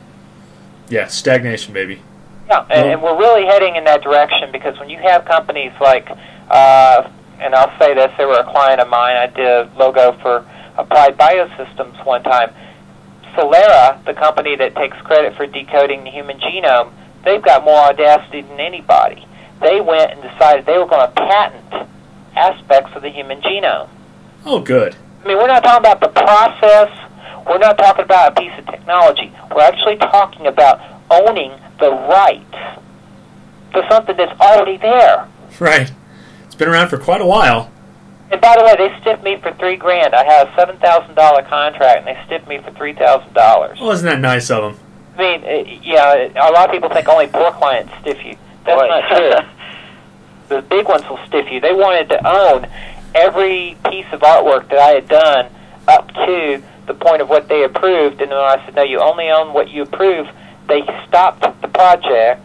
Yeah, stagnation, baby. Yeah, and, and we're really heading in that direction because when you have companies like, uh, and I'll say this, they were a client of mine. I did a logo for Applied Biosystems one time. Celera, the company that takes credit for decoding the human genome, they've got more audacity than anybody. They went and decided they were going to patent aspects of the human genome. Oh, good. I mean, we're not talking about the process. We're not talking about a piece of technology. We're actually talking about owning the rights to something that's already there. Right. It's been around for quite a while. And by the way, they stiffed me for three grand. I had a seven thousand dollar contract, and they stiffed me for three thousand dollars. Well, isn't that nice of them? I mean, it, yeah, a lot of people think only poor clients stiff you. That's Boy. not true. the big ones will stiff you. They wanted to own every piece of artwork that I had done up to the point of what they approved, and then I said, no, you only own what you approve. They stopped the project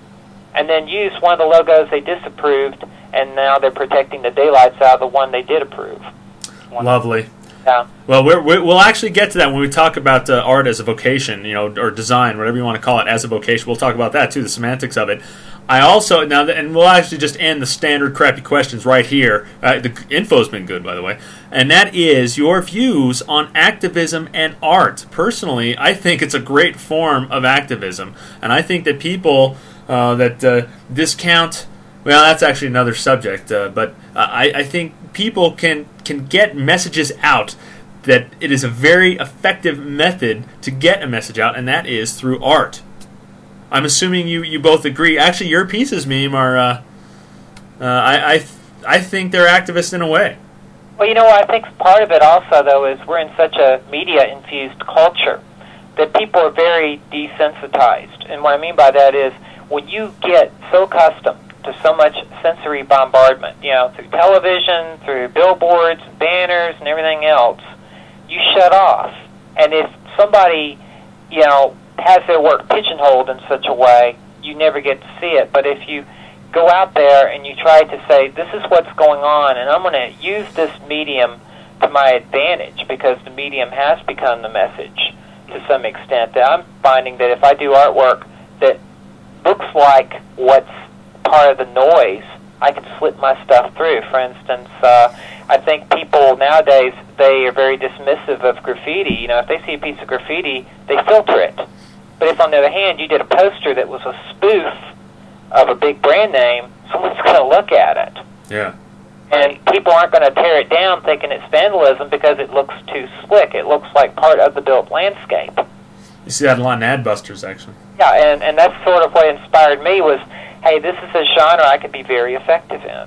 and then used one of the logos they disapproved, and now they're protecting the daylights out of the one they did approve. One Lovely. Yeah. Well, we're, we're, we'll actually get to that when we talk about uh, art as a vocation, you know, or design, whatever you want to call it, as a vocation. We'll talk about that too, the semantics of it. I also now, and we'll actually just end the standard crappy questions right here. Uh, the info's been good, by the way, and that is your views on activism and art. Personally, I think it's a great form of activism, and I think that people uh, that uh, discount. Well, that's actually another subject, uh, but uh, I, I think people can can get messages out. That it is a very effective method to get a message out, and that is through art. I'm assuming you, you both agree. Actually, your pieces, Meme, are uh, uh, I I, th- I think they're activists in a way. Well, you know what? I think part of it also, though, is we're in such a media-infused culture that people are very desensitized. And what I mean by that is when you get so accustomed to so much sensory bombardment, you know, through television, through billboards, and banners, and everything else, you shut off. And if somebody, you know, has their work pigeonholed in such a way, you never get to see it. But if you go out there and you try to say, this is what's going on, and I'm going to use this medium to my advantage, because the medium has become the message to some extent, that I'm finding that if I do artwork that looks like what's part of the noise, I can slip my stuff through. For instance, uh, I think people nowadays, they are very dismissive of graffiti. You know, if they see a piece of graffiti, they filter it. But if, on the other hand, you did a poster that was a spoof of a big brand name, someone's going to look at it. Yeah. And people aren't going to tear it down thinking it's vandalism because it looks too slick. It looks like part of the built landscape. You see that a lot in Adbusters, actually. Yeah, and, and that's sort of what inspired me was, hey, this is a genre I could be very effective in.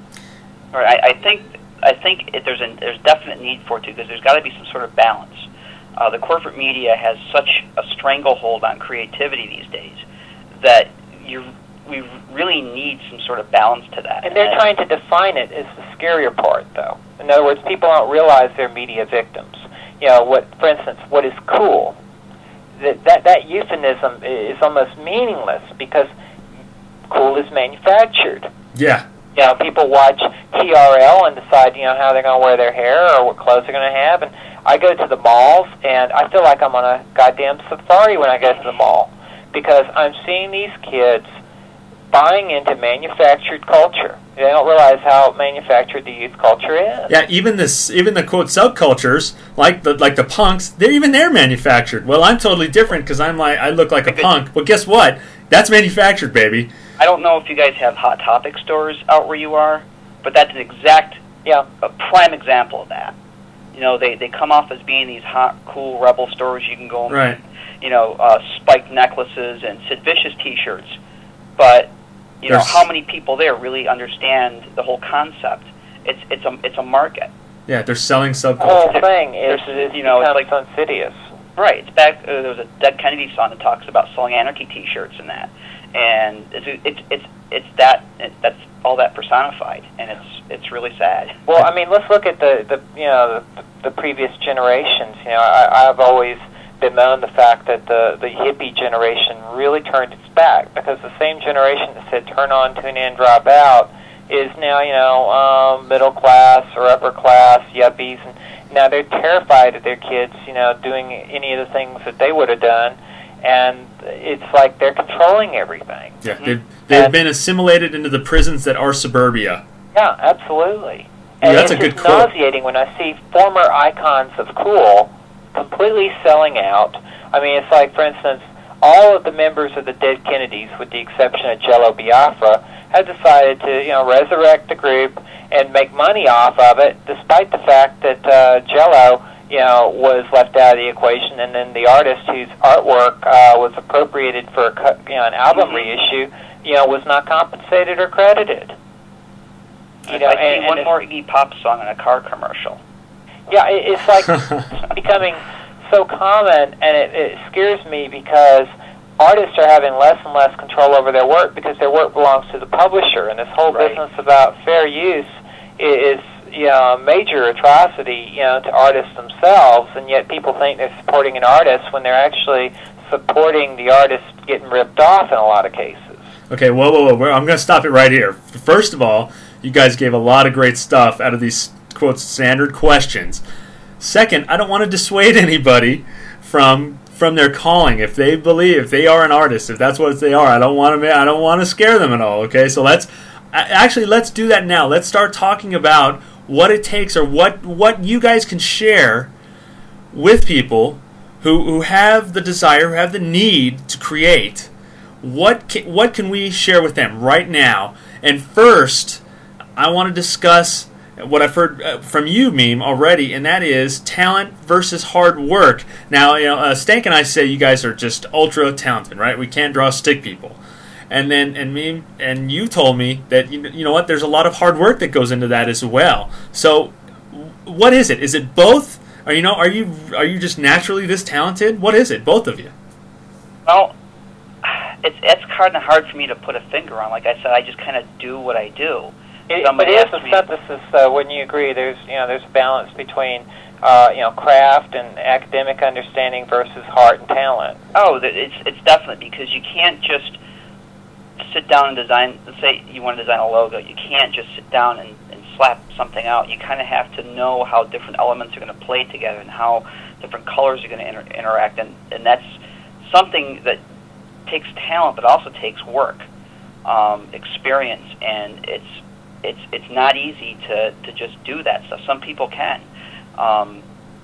All right, I, I think I think it, there's a there's definite need for it too, because there's got to be some sort of balance. Uh, the corporate media has such a stranglehold on creativity these days that you we really need some sort of balance to that. And they're and trying to define it as the scarier part, though. In other words, people don't realize they're media victims. You know, what, for instance, what is cool? That that, that euphemism is almost meaningless because cool is manufactured. Yeah. You know, people watch T R L and decide, you know, how they're going to wear their hair or what clothes they're going to have. And I go to the malls, and I feel like I'm on a goddamn safari when I go to the mall because I'm seeing these kids buying into manufactured culture. They don't realize how manufactured the youth culture is. Yeah, even this, even the quote subcultures, like the like the punks, they're even they're manufactured. Well, I'm totally different because I'm like I look like a punk. But guess what? That's manufactured, baby. I don't know if you guys have Hot Topic stores out where you are, but that's an exact, yeah, a prime example of that. You know, they, they come off as being these hot, cool rebel stores. You can go and, right. you know, uh, spiked necklaces and Sid Vicious T-shirts. But, you There's, know, how many people there really understand the whole concept? It's it's a it's a market. Yeah, they're selling subculture. The whole thing is, is you know, it's like insidious. Right. It's back. Uh, there was a Dead Kennedy song that talks about selling anarchy T-shirts and that. And it's it's it's it's that it, that's all that personified, and it's it's really sad. Well, I mean, let's look at the, the you know the, the previous generations. You know, I, I've always bemoaned the fact that the the hippie generation really turned its back because the same generation that said turn on, tune in, drop out is now you know um, middle class or upper class yuppies, and now they're terrified of their kids you know doing any of the things that they would have done. And it's like they're controlling everything. Yeah, they've, they've and, been assimilated into the prisons that are suburbia. Yeah, absolutely. Yeah, and that's it's a good just quote. nauseating when I see former icons of cool completely selling out. I mean, it's like, for instance, all of the members of the Dead Kennedys, with the exception of Jello Biafra, have decided to, you know, resurrect the group and make money off of it, despite the fact that uh, Jello, you know, was left out of the equation, and then the artist whose artwork uh, was appropriated for a, you know, an album mm-hmm. reissue, you know, was not compensated or credited. You know, I see and, one and more Iggy Pop song in a car commercial. Yeah, it, it's like becoming so common, and it, it scares me because artists are having less and less control over their work because their work belongs to the publisher, and this whole Right. business about fair use is, you know, a major atrocity, you know, to artists themselves, and yet people think they're supporting an artist when they're actually supporting the artist getting ripped off in a lot of cases. Okay, whoa, whoa, whoa. I'm going to stop it right here. First of all, you guys gave a lot of great stuff out of these, quote, standard questions. Second, I don't want to dissuade anybody from from their calling. If they believe, if they are an artist, if that's what they are, I don't want to I don't want to scare them at all, okay? So let's, actually, let's do that now. Let's start talking about what it takes or what, what you guys can share with people who, who have the desire, who have the need to create. What can, what can we share with them right now? And first, I want to discuss what I've heard uh, from you, Meme, already, and that is talent versus hard work. Now, you know, uh, Stank and I say you guys are just ultra talented, right? We can't draw stick people. And then, and Meme, and you told me that you, you know what? There's a lot of hard work that goes into that as well. So, what is it? Is it both? Are you know? Are you are you just naturally this talented? What is it? Both of you? Well, it's it's kind of hard for me to put a finger on. Like I said, I just kind of do what I do. It, but Somebody it is asked a me- synthesis, though. Wouldn't you agree? There's, you know, there's a balance between, uh, you know, craft and academic understanding versus heart and talent. Oh, th- it's it's definitely, because you can't just sit down and design. Let's say you want to design a logo. You can't just sit down and, and slap something out. You kind of have to know how different elements are going to play together and how different colors are going to inter- interact, and and that's something that takes talent, but also takes work, um, experience, and it's it's it's not easy to, to just do that stuff. Some people can. Um,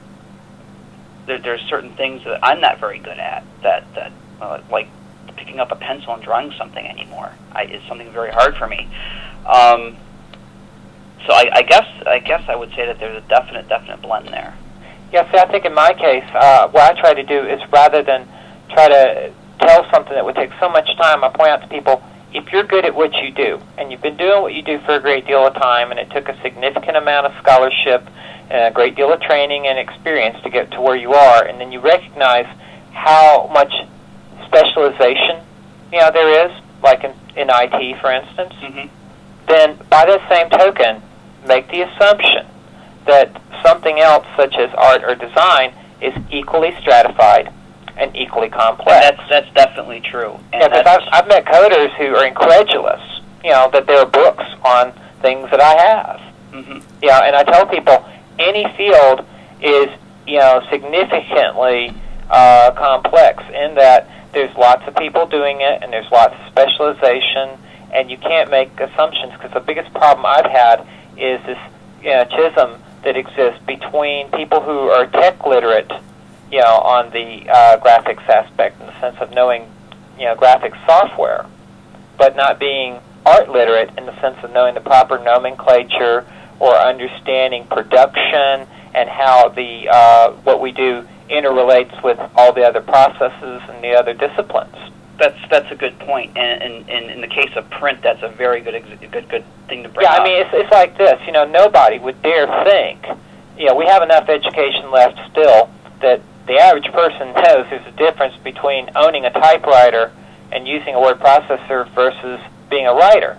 there, there's certain things that I'm not very good at. That that uh, like picking up a pencil and drawing something anymore I, is something very hard for me. Um, so I, I guess I guess I would say that there's a definite definite blend there. Yeah, see, I think in my case, uh, what I try to do is rather than try to tell something that would take so much time, I point out to people, if you're good at what you do, and you've been doing what you do for a great deal of time, and it took a significant amount of scholarship and a great deal of training and experience to get to where you are, and then you recognize how much specialization, you know, there is, like in, in I T, for instance, mm-hmm. then by that same token, make the assumption that something else, such as art or design, is equally stratified and equally complex. And that's that's definitely true. And yeah, because that's, I've, I've met coders who are incredulous, you know, that there are books on things that I have. mm-hmm. Yeah, and I tell people any field is, you know, significantly uh, complex in that there's lots of people doing it and there's lots of specialization, and you can't make assumptions, because the biggest problem I've had is this, you know, schism that exists between people who are tech literate, you know, on the uh, graphics aspect, in the sense of knowing, you know, graphics software, but not being art literate in the sense of knowing the proper nomenclature or understanding production and how the uh, what we do interrelates with all the other processes and the other disciplines. That's that's a good point, and, and, and in the case of print, that's a very good ex- good good thing to bring Yeah, up. I mean, it's it's like this. You know, nobody would dare think. You know, we have enough education left still that the average person knows there's a difference between owning a typewriter and using a word processor versus being a writer.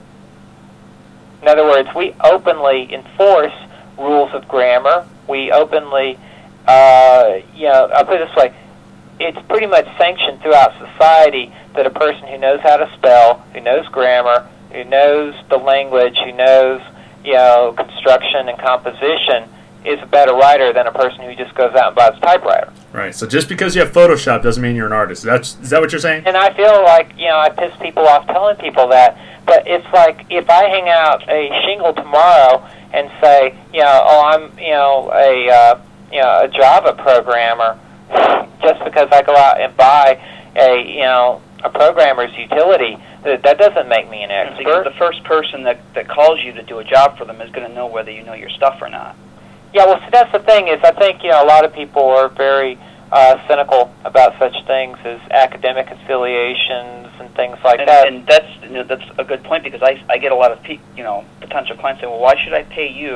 In other words, we openly enforce rules of grammar. We openly, uh, you know, I'll put it this way. It's pretty much sanctioned throughout society that a person who knows how to spell, who knows grammar, who knows the language, who knows, you know, construction and composition is a better writer than a person who just goes out and buys a typewriter. Right. So just because you have Photoshop doesn't mean you're an artist. That's is that what you're saying? And I feel like, you know, I piss people off telling people that, but it's like if I hang out a shingle tomorrow and say, you know, oh, I'm, you know, a, uh, you know, a Java programmer, just because I go out and buy a, you know, a programmer's utility, that, that doesn't make me an expert. Because the first person that, that calls you to do a job for them is going to know whether you know your stuff or not. Yeah, well, see, that's the thing is I think, you know, a lot of people are very uh, cynical about such things as academic affiliations and things like and, that. And that's you know, that's a good point, because I, I get a lot of pe- you know potential clients saying, well, why should I pay you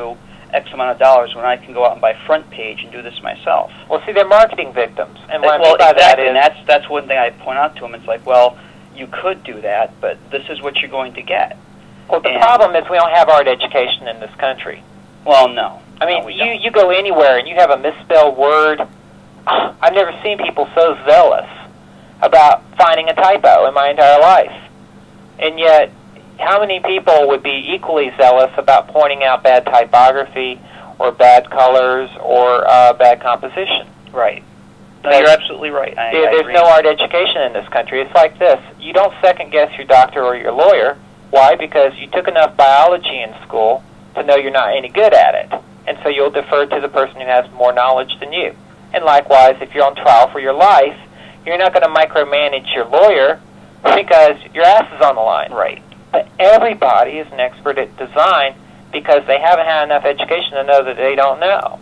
X amount of dollars when I can go out and buy Front Page and do this myself? Well, see, they're marketing victims, and what well, I mean by exactly, that is, and that's that's one thing I point out to them. It's like, well, you could do that, but this is what you're going to get. well, the and, problem is we don't have art education in this country. Well, no. I mean, no, we you don't. you go anywhere and you have a misspelled word. I've never seen people so zealous about finding a typo in my entire life, and yet, how many people would be equally zealous about pointing out bad typography or bad colors or uh, bad composition? Right. No, you're absolutely right. I, There- I There's agree. no art education in this country. It's like this. You don't second-guess your doctor or your lawyer. Why? Because you took enough biology in school to know you're not any good at it. And so you'll defer to the person who has more knowledge than you. And likewise, if you're on trial for your life, you're not going to micromanage your lawyer because your ass is on the line. Right. But everybody is an expert at design because they haven't had enough education to know that they don't know.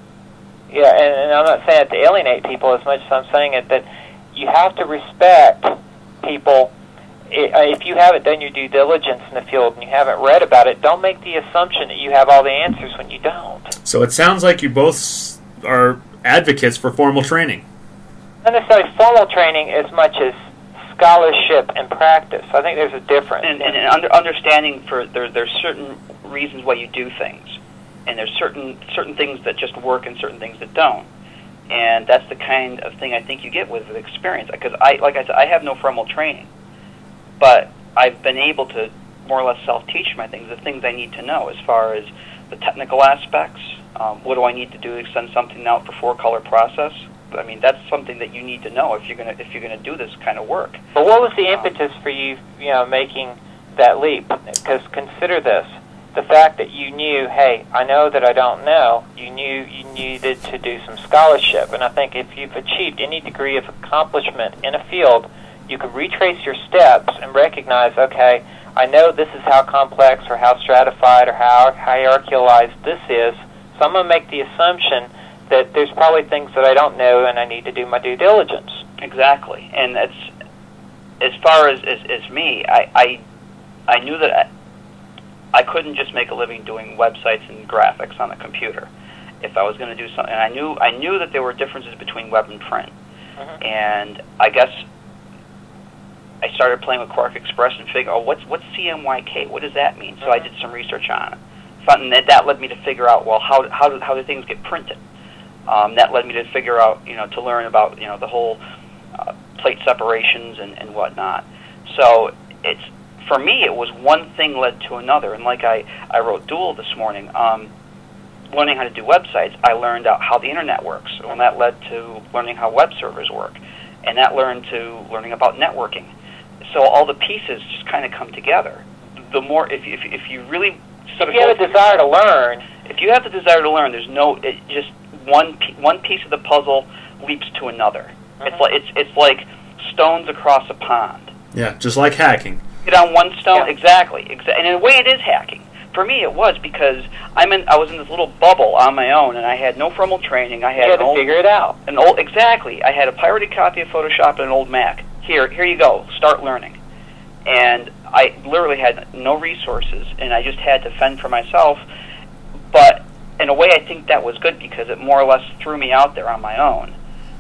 Yeah, and, and I'm not saying it to alienate people as much as I'm saying it that you have to respect people. I- If you haven't done your due diligence in the field and you haven't read about it, don't make the assumption that you have all the answers when you don't. So it sounds like you both s- are advocates for formal training. Not necessarily formal training as much as scholarship and practice. I think there's a difference. And, and, and under, understanding for there, there's certain reasons why you do things, and there's certain certain things that just work and certain things that don't. And that's the kind of thing I think you get with experience. Because I, like I said, I have no formal training, but I've been able to more or less self-teach my things, the things I need to know as far as the technical aspects. Um, what do I need to do to send something out for four-color process? I mean, that's something that you need to know if you're gonna if you're gonna do this kind of work. But what was the impetus for you, you know, making that leap? Because consider this: the fact that you knew, hey, I know that I don't know. You knew you needed to do some scholarship, and I think if you've achieved any degree of accomplishment in a field, you can retrace your steps and recognize, okay, I know this is how complex or how stratified or how hierarchicalized this is. So I'm going to make the assumption that there's probably things that I don't know and I need to do my due diligence. Exactly. And that's, as far as, as, as me, I, I I knew that I, I couldn't just make a living doing websites and graphics on a computer. If I was going to do something, and I knew I knew that there were differences between web and print. Mm-hmm. And I guess I started playing with Quark Express and figured, oh, what's what's C M Y K? What does that mean? So Mm-hmm. I did some research on it. And that, that led me to figure out, well, how how do, how do things get printed? Um, that led me to figure out, you know, to learn about, you know, the whole uh, plate separations and, and whatnot. So it's, for me, it was one thing led to another. And like I, I wrote Duel this morning, um, learning how to do websites, I learned out how the internet works. And that led to learning how web servers work. And that led to learning about networking. So all the pieces just kind of come together. The more, if, if, if you really... If you have a desire to learn... If you have the desire to learn, there's no... It just... One one piece of the puzzle leaps to another. Mm-hmm. It's like it's it's like stones across a pond. Yeah, just like hacking. Get on one stone, Yeah. exactly, exa- and in a way, it is hacking. For me, it was because I'm in. I was in this little bubble on my own, and I had no formal training. I had, You had an to old, figure it out. An old exactly. I had a pirated copy of Photoshop and an old Mac. Here, here you go. Start learning. And I literally had no resources, and I just had to fend for myself. But in a way, I think that was good because it more or less threw me out there on my own.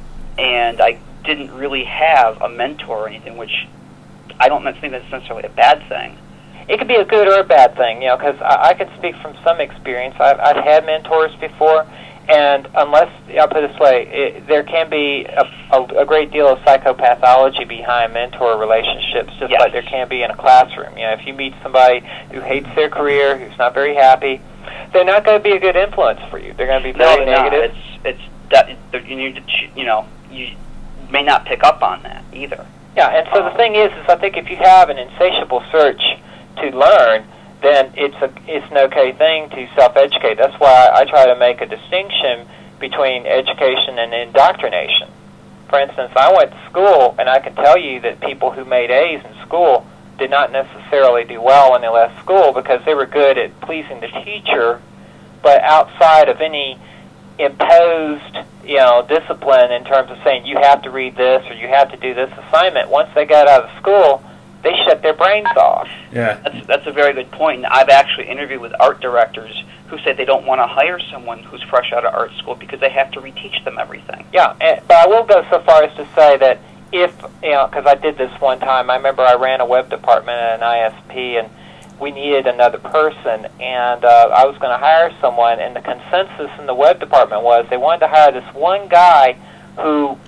And I didn't really have a mentor or anything, which I don't think that's necessarily a bad thing. It could be a good or a bad thing, you know, because I, I can speak from some experience. I've, I've had mentors before, and unless, I'll put it this way, it, there can be a, a, a great deal of psychopathology behind mentor relationships, just Yes. like there can be in a classroom. You know, if you meet somebody who hates their career, who's not very happy, they're not going to be a good influence for you. They're going to be very no, negative. No, it's it's that you need to, you know, you may not pick up on that either. Yeah, and so Um, the thing is, is I think if you have an insatiable search to learn, then it's a it's an okay thing to self-educate. That's why I try to make a distinction between education and indoctrination. For instance, I went to school, and I can tell you that people who made A's in school did not necessarily do well when they left school because they were good at pleasing the teacher, but outside of any imposed, you know, discipline in terms of saying you have to read this or you have to do this assignment, once they got out of school, they shut their brains off. Yeah. That's that's a very good point. And I've actually interviewed with art directors who say they don't want to hire someone who's fresh out of art school because they have to reteach them everything. Yeah, and, but I will go so far as to say that if, you know, because I did this one time, I remember I ran a web department at an I S P, and we needed another person, and uh, I was going to hire someone, and the consensus in the web department was they wanted to hire this one guy who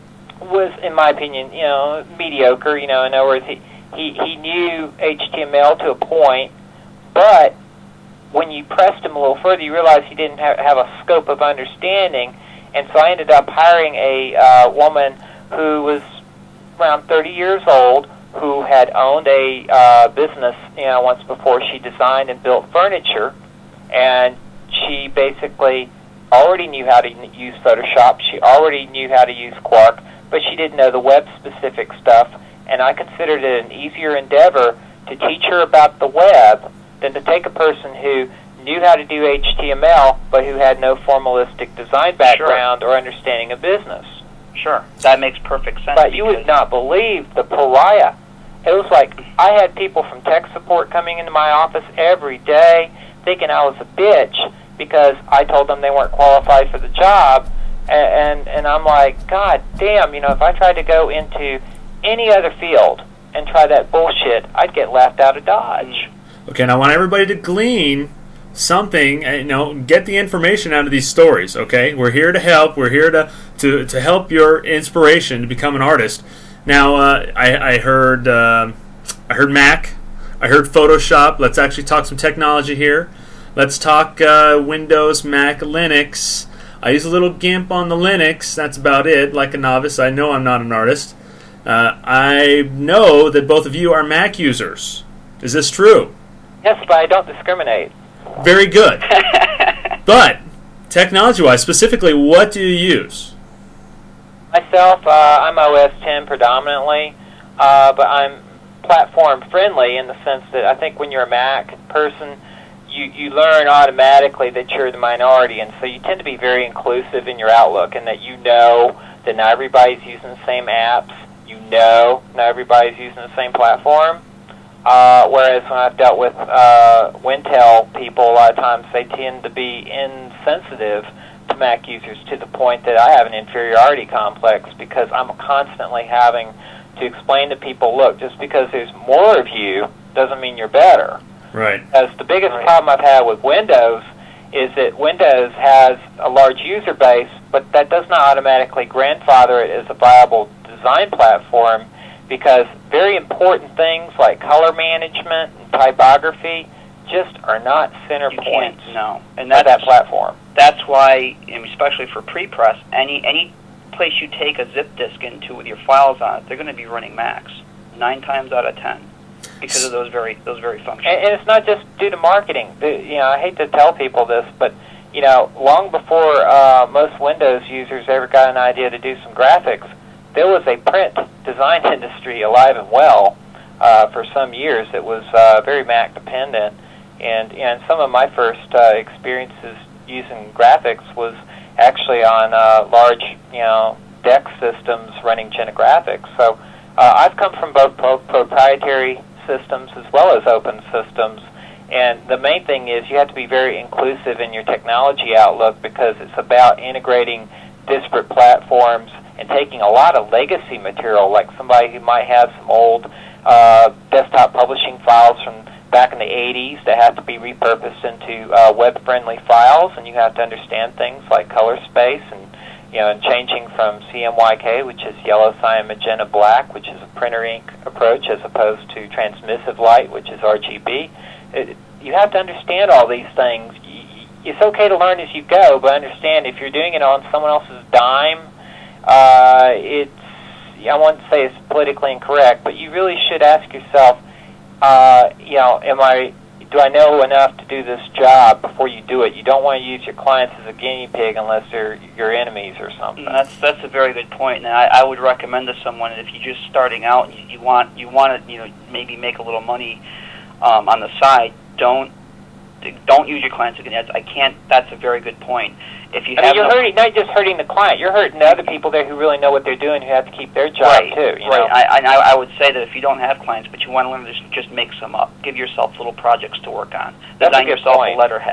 was, in my opinion, you know, mediocre. You know, in other words, he he, he knew H T M L to a point, but when you pressed him a little further, you realized he didn't have, have a scope of understanding, and so I ended up hiring a uh, woman who was around thirty years old, who had owned a uh, business, you know, once before. She designed and built furniture, and she basically already knew how to use Photoshop. She already knew how to use Quark, but she didn't know the web-specific stuff, and I considered it an easier endeavor to teach her about the web than to take a person who knew how to do H T M L, but who had no formalistic design background Sure. or understanding of business. Sure, that makes perfect sense. But you would not believe the pariah. It was like I had people from tech support coming into my office every day thinking I was a bitch because I told them they weren't qualified for the job, and, and, and I'm like, God damn, you know, if I tried to go into any other field and try that bullshit, I'd get laughed out of Dodge. Okay, and I want everybody to glean something, you know, get the information out of these stories, okay? We're here to help. We're here to, to, to help your inspiration to become an artist. Now, uh, I, I heard uh, I heard Mac. I heard Photoshop. Let's actually talk some technology here. Let's talk uh, Windows, Mac, Linux. I use a little GIMP on the Linux. That's about it. Like a novice, I know I'm not an artist. Uh, I know that both of you are Mac users. Is this true? Yes, but I don't discriminate. Very good. But, technology-wise, specifically, what do you use? Myself, uh, I'm O S ten predominantly, uh, but I'm platform-friendly in the sense that I think when you're a Mac person, you, you learn automatically that you're the minority, and so you tend to be very inclusive in your outlook, and that you know that not everybody's using the same apps, you know not everybody's using the same platform. Uh, whereas when I've dealt with uh, Wintel people, a lot of times they tend to be insensitive to Mac users to the point that I have an inferiority complex because I'm constantly having to explain to people, look, just because there's more of you doesn't mean you're better. Right. As the biggest right. problem I've had with Windows is that Windows has a large user base, but that does not automatically grandfather it as a viable design platform, because very important things like color management and typography just are not center you points can't, no. And of that's, that platform. That's why, especially for pre-press, any any place you take a zip disk into with your files on it, they're going to be running Macs nine times out of ten because of those very those very functions. And, and it's not just due to marketing. The, you know, I hate to tell people this, but you know, long before uh, most Windows users ever got an idea to do some graphics, there was a print design industry alive and well uh, for some years. It was uh, very Mac dependent, and and some of my first uh, experiences using graphics was actually on uh, large, you know, D E X systems running Genographics. So uh, I've come from both pro- proprietary systems as well as open systems, and the main thing is you have to be very inclusive in your technology outlook because it's about integrating disparate platforms and taking a lot of legacy material, like somebody who might have some old uh, desktop publishing files from back in the eighties that have to be repurposed into uh, web-friendly files, and you have to understand things like color space and, you know, and changing from C M Y K, which is yellow, cyan, magenta, black, which is a printer ink approach, as opposed to transmissive light, which is R G B. It, you have to understand all these things. It's okay to learn as you go, but understand if you're doing it on someone else's dime, Uh, it's, I won't say it's politically incorrect, but you really should ask yourself, uh, you know, am I, do I know enough to do this job before you do it? You don't want to use your clients as a guinea pig unless they're your enemies or something. And that's that's a very good point, and I, I would recommend to someone that if you're just starting out and you, you want you want to, you know, maybe make a little money um, on the side, don't don't use your clients as guinea pigs. I can't. That's a very good point. If you I have mean, you're no, hurting, not just hurting the client, you're hurting the other people there who really know what they're doing, who have to keep their job right, too. You right. know? I, I I would say that if you don't have clients, but you want to learn to just, just make some up, give yourself little projects to work on. That's Design a good yourself point. a letterhead.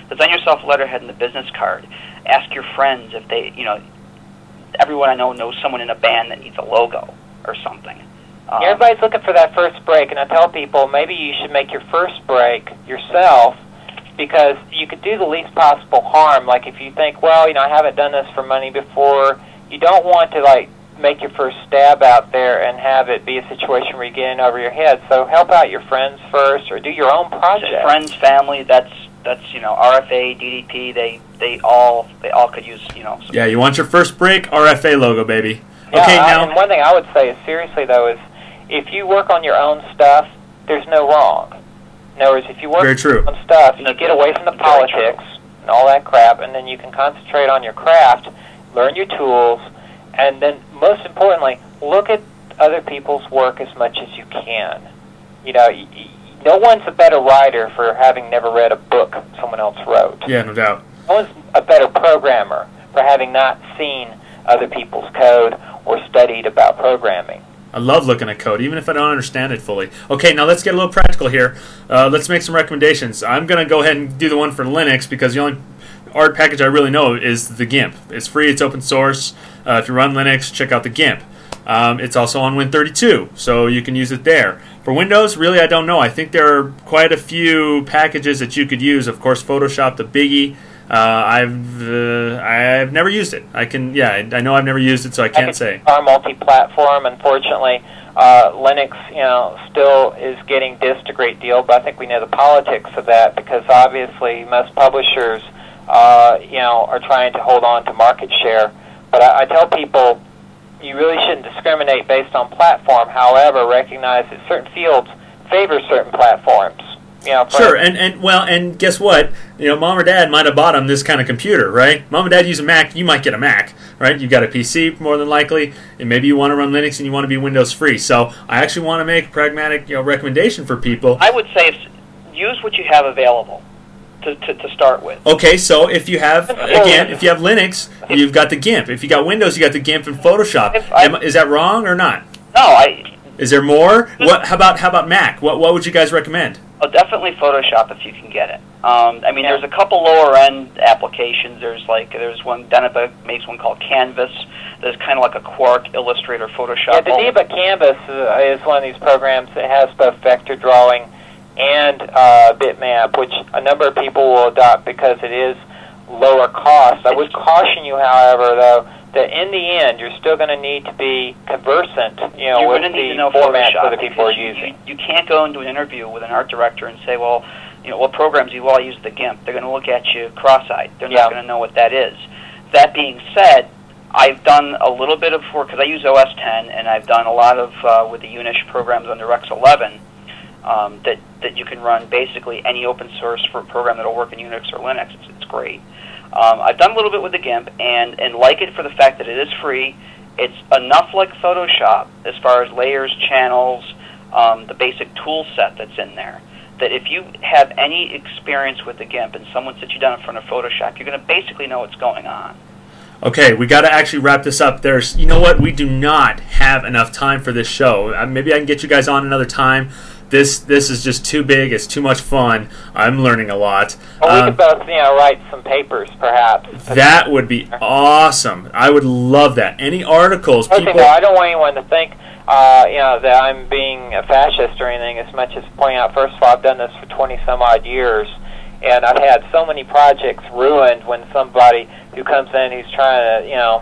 Design yourself a letterhead and a business card. Ask your friends if they, you know, everyone I know knows someone in a band that needs a logo or something. Um, Everybody's looking for that first break, and I tell people maybe you should make your first break yourself, because you could do the least possible harm. Like if you think, well, you know, I haven't done this for money before, you don't want to like make your first stab out there and have it be a situation where you get in over your head. So help out your friends first, or do your own project. Friends, family, that's that's you know R F A, D D P. They they all they all could use you know. Some Yeah, you want your first break, R F A logo, baby. Yeah, okay, I, now. and one thing I would say is seriously though is if you work on your own stuff, there's no wrong. In other words, if you work Very true. on stuff, you get away from the politics and all that crap, and then you can concentrate on your craft, learn your tools, and then most importantly, look at other people's work as much as you can. You know, y- y- no one's a better writer for having never read a book someone else wrote. Yeah, no doubt. No one's a better programmer for having not seen other people's code or studied about programming. I love looking at code, even if I don't understand it fully. Okay, now let's get a little practical here. Uh, let's make some recommendations. I'm going to go ahead and do the one for Linux, because the only art package I really know is the GIMP. It's free, it's open source. Uh, if you run Linux, check out the GIMP. Um, it's also on Win thirty-two, so you can use it there. For Windows, really, I don't know. I think there are quite a few packages that you could use. Of course, Photoshop, the biggie. Uh, I've uh, I've never used it. I can, yeah, I, I know I've never used it, so I can't say. Are multi-platform. Unfortunately, uh, Linux, you know, still is getting dissed a great deal. But I think we know the politics of that, because obviously most publishers, uh, you know, are trying to hold on to market share. But I, I tell people, you really shouldn't discriminate based on platform. However, recognize that certain fields favor certain platforms. You know, sure, and, and well, and guess what? You know, mom or dad might have bought him this kind of computer, right? Mom and dad use a Mac, you might get a Mac, right? You got a P C more than likely, and maybe you want to run Linux and you want to be Windows free. So I actually want to make a pragmatic, you know, recommendation for people. I would say use what you have available to, to, to start with. Okay, so if you have, again, if you have Linux, you've got the GIMP. If you got Windows, you got the GIMP and Photoshop. Am, is that wrong or not? No, I... Is there more? What? How about how about Mac? What What would you guys recommend? Oh, definitely Photoshop if you can get it. Um, I mean, there's a couple lower end applications. There's like there's one Deniba makes one called Canvas. There's kind of like a Quark, Illustrator, Photoshop. Yeah, the Deniba Canvas uh, is one of these programs that has both vector drawing and uh, bitmap, which a number of people will adopt because it is lower cost. I would caution you, however, though, that in the end, you're still going to need to be conversant, you know, you're with going to need the to know formats Photoshop other people are you, using. You, you can't go into an interview with an art director and say, well, you know, what programs do you all use the GIMP? They're going to look at you cross-eyed. They're Yeah. not going to know what that is. That being said, I've done a little bit of work, because I use O S ten, and I've done a lot of, uh, with the Unish programs under X eleven, um, that, that you can run basically any open source for a program that will work in Unix or Linux. It's, it's great. Um, I've done a little bit with the GIMP, and, and like it for the fact that it is free. It's enough like Photoshop as far as layers, channels, um, the basic tool set that's in there, that if you have any experience with the GIMP and someone sits you down in front of Photoshop, you're going to basically know what's going on. Okay, we got to actually wrap this up. There's, you know what? We do not have enough time for this show. Uh, maybe I can get you guys on another time. This this is just too big. It's too much fun. I'm learning a lot. Or we Um, could both, you know, write some papers, perhaps. that would be awesome. I would love that. Any articles? First People. thing, though, I don't want anyone to think, uh, you know, that I'm being a fascist or anything, as much as pointing out, first of all, I've done this for twenty-some-odd years, and I've had so many projects ruined when somebody who comes in who's trying to, you know,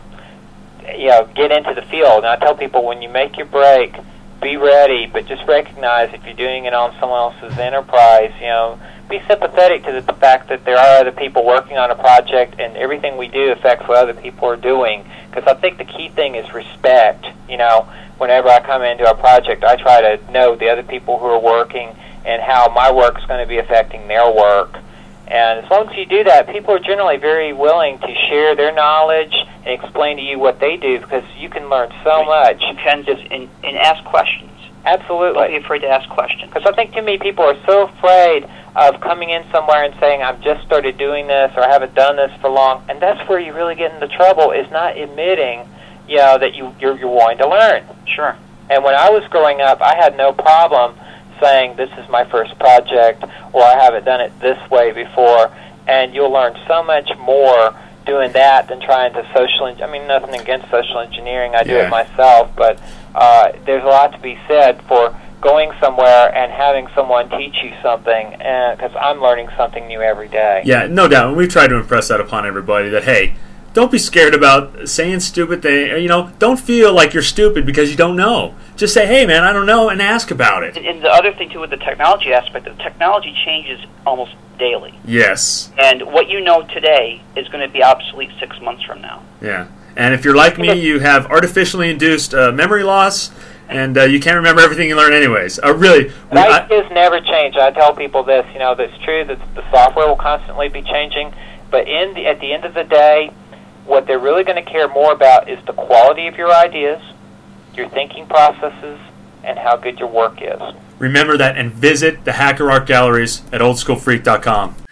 you know, get into the field. And I tell people, when you make your break, be ready, but just recognize if you're doing it on someone else's enterprise, you know, be sympathetic to the fact that there are other people working on a project, and everything we do affects what other people are doing. Because I think the key thing is respect. You know, whenever I come into a project, I try to know the other people who are working and how my work is going to be affecting their work. And as long as you do that, people are generally very willing to share their knowledge and explain to you what they do, because you can learn so much. You can just and, and ask questions. Absolutely. Don't be afraid to ask questions. Because I think too many people are so afraid of coming in somewhere and saying, I've just started doing this, or I haven't done this for long. And that's where you really get into trouble, is not admitting, you know, that you, you're, you're wanting to learn. Sure. And when I was growing up, I had no problem saying, this is my first project, or I haven't done it this way before. and you'll learn so much more doing that than trying to social. En- I mean, nothing against social engineering. I do Yeah. it myself, but uh, there's a lot to be said for going somewhere and having someone teach you something, because I'm learning something new every day. Yeah, no doubt. And we try to impress that upon everybody that, hey, don't be scared about saying stupid things. You know, don't feel like you're stupid because you don't know. Just say, hey, man, I don't know, and ask about it. And the other thing, too, with the technology aspect, the technology changes almost daily. Yes. And what you know today is going to be obsolete six months from now. Yeah. And if you're like me, you have artificially induced uh, memory loss, and uh, you can't remember everything you learn anyways. Uh, really. And ideas never change. I tell people this, you know, that's true, that the software will constantly be changing, but in the, at the end of the day, what they're really going to care more about is the quality of your ideas, your thinking processes, and how good your work is. Remember that, and visit the Hacker Art Galleries at old school freak dot com.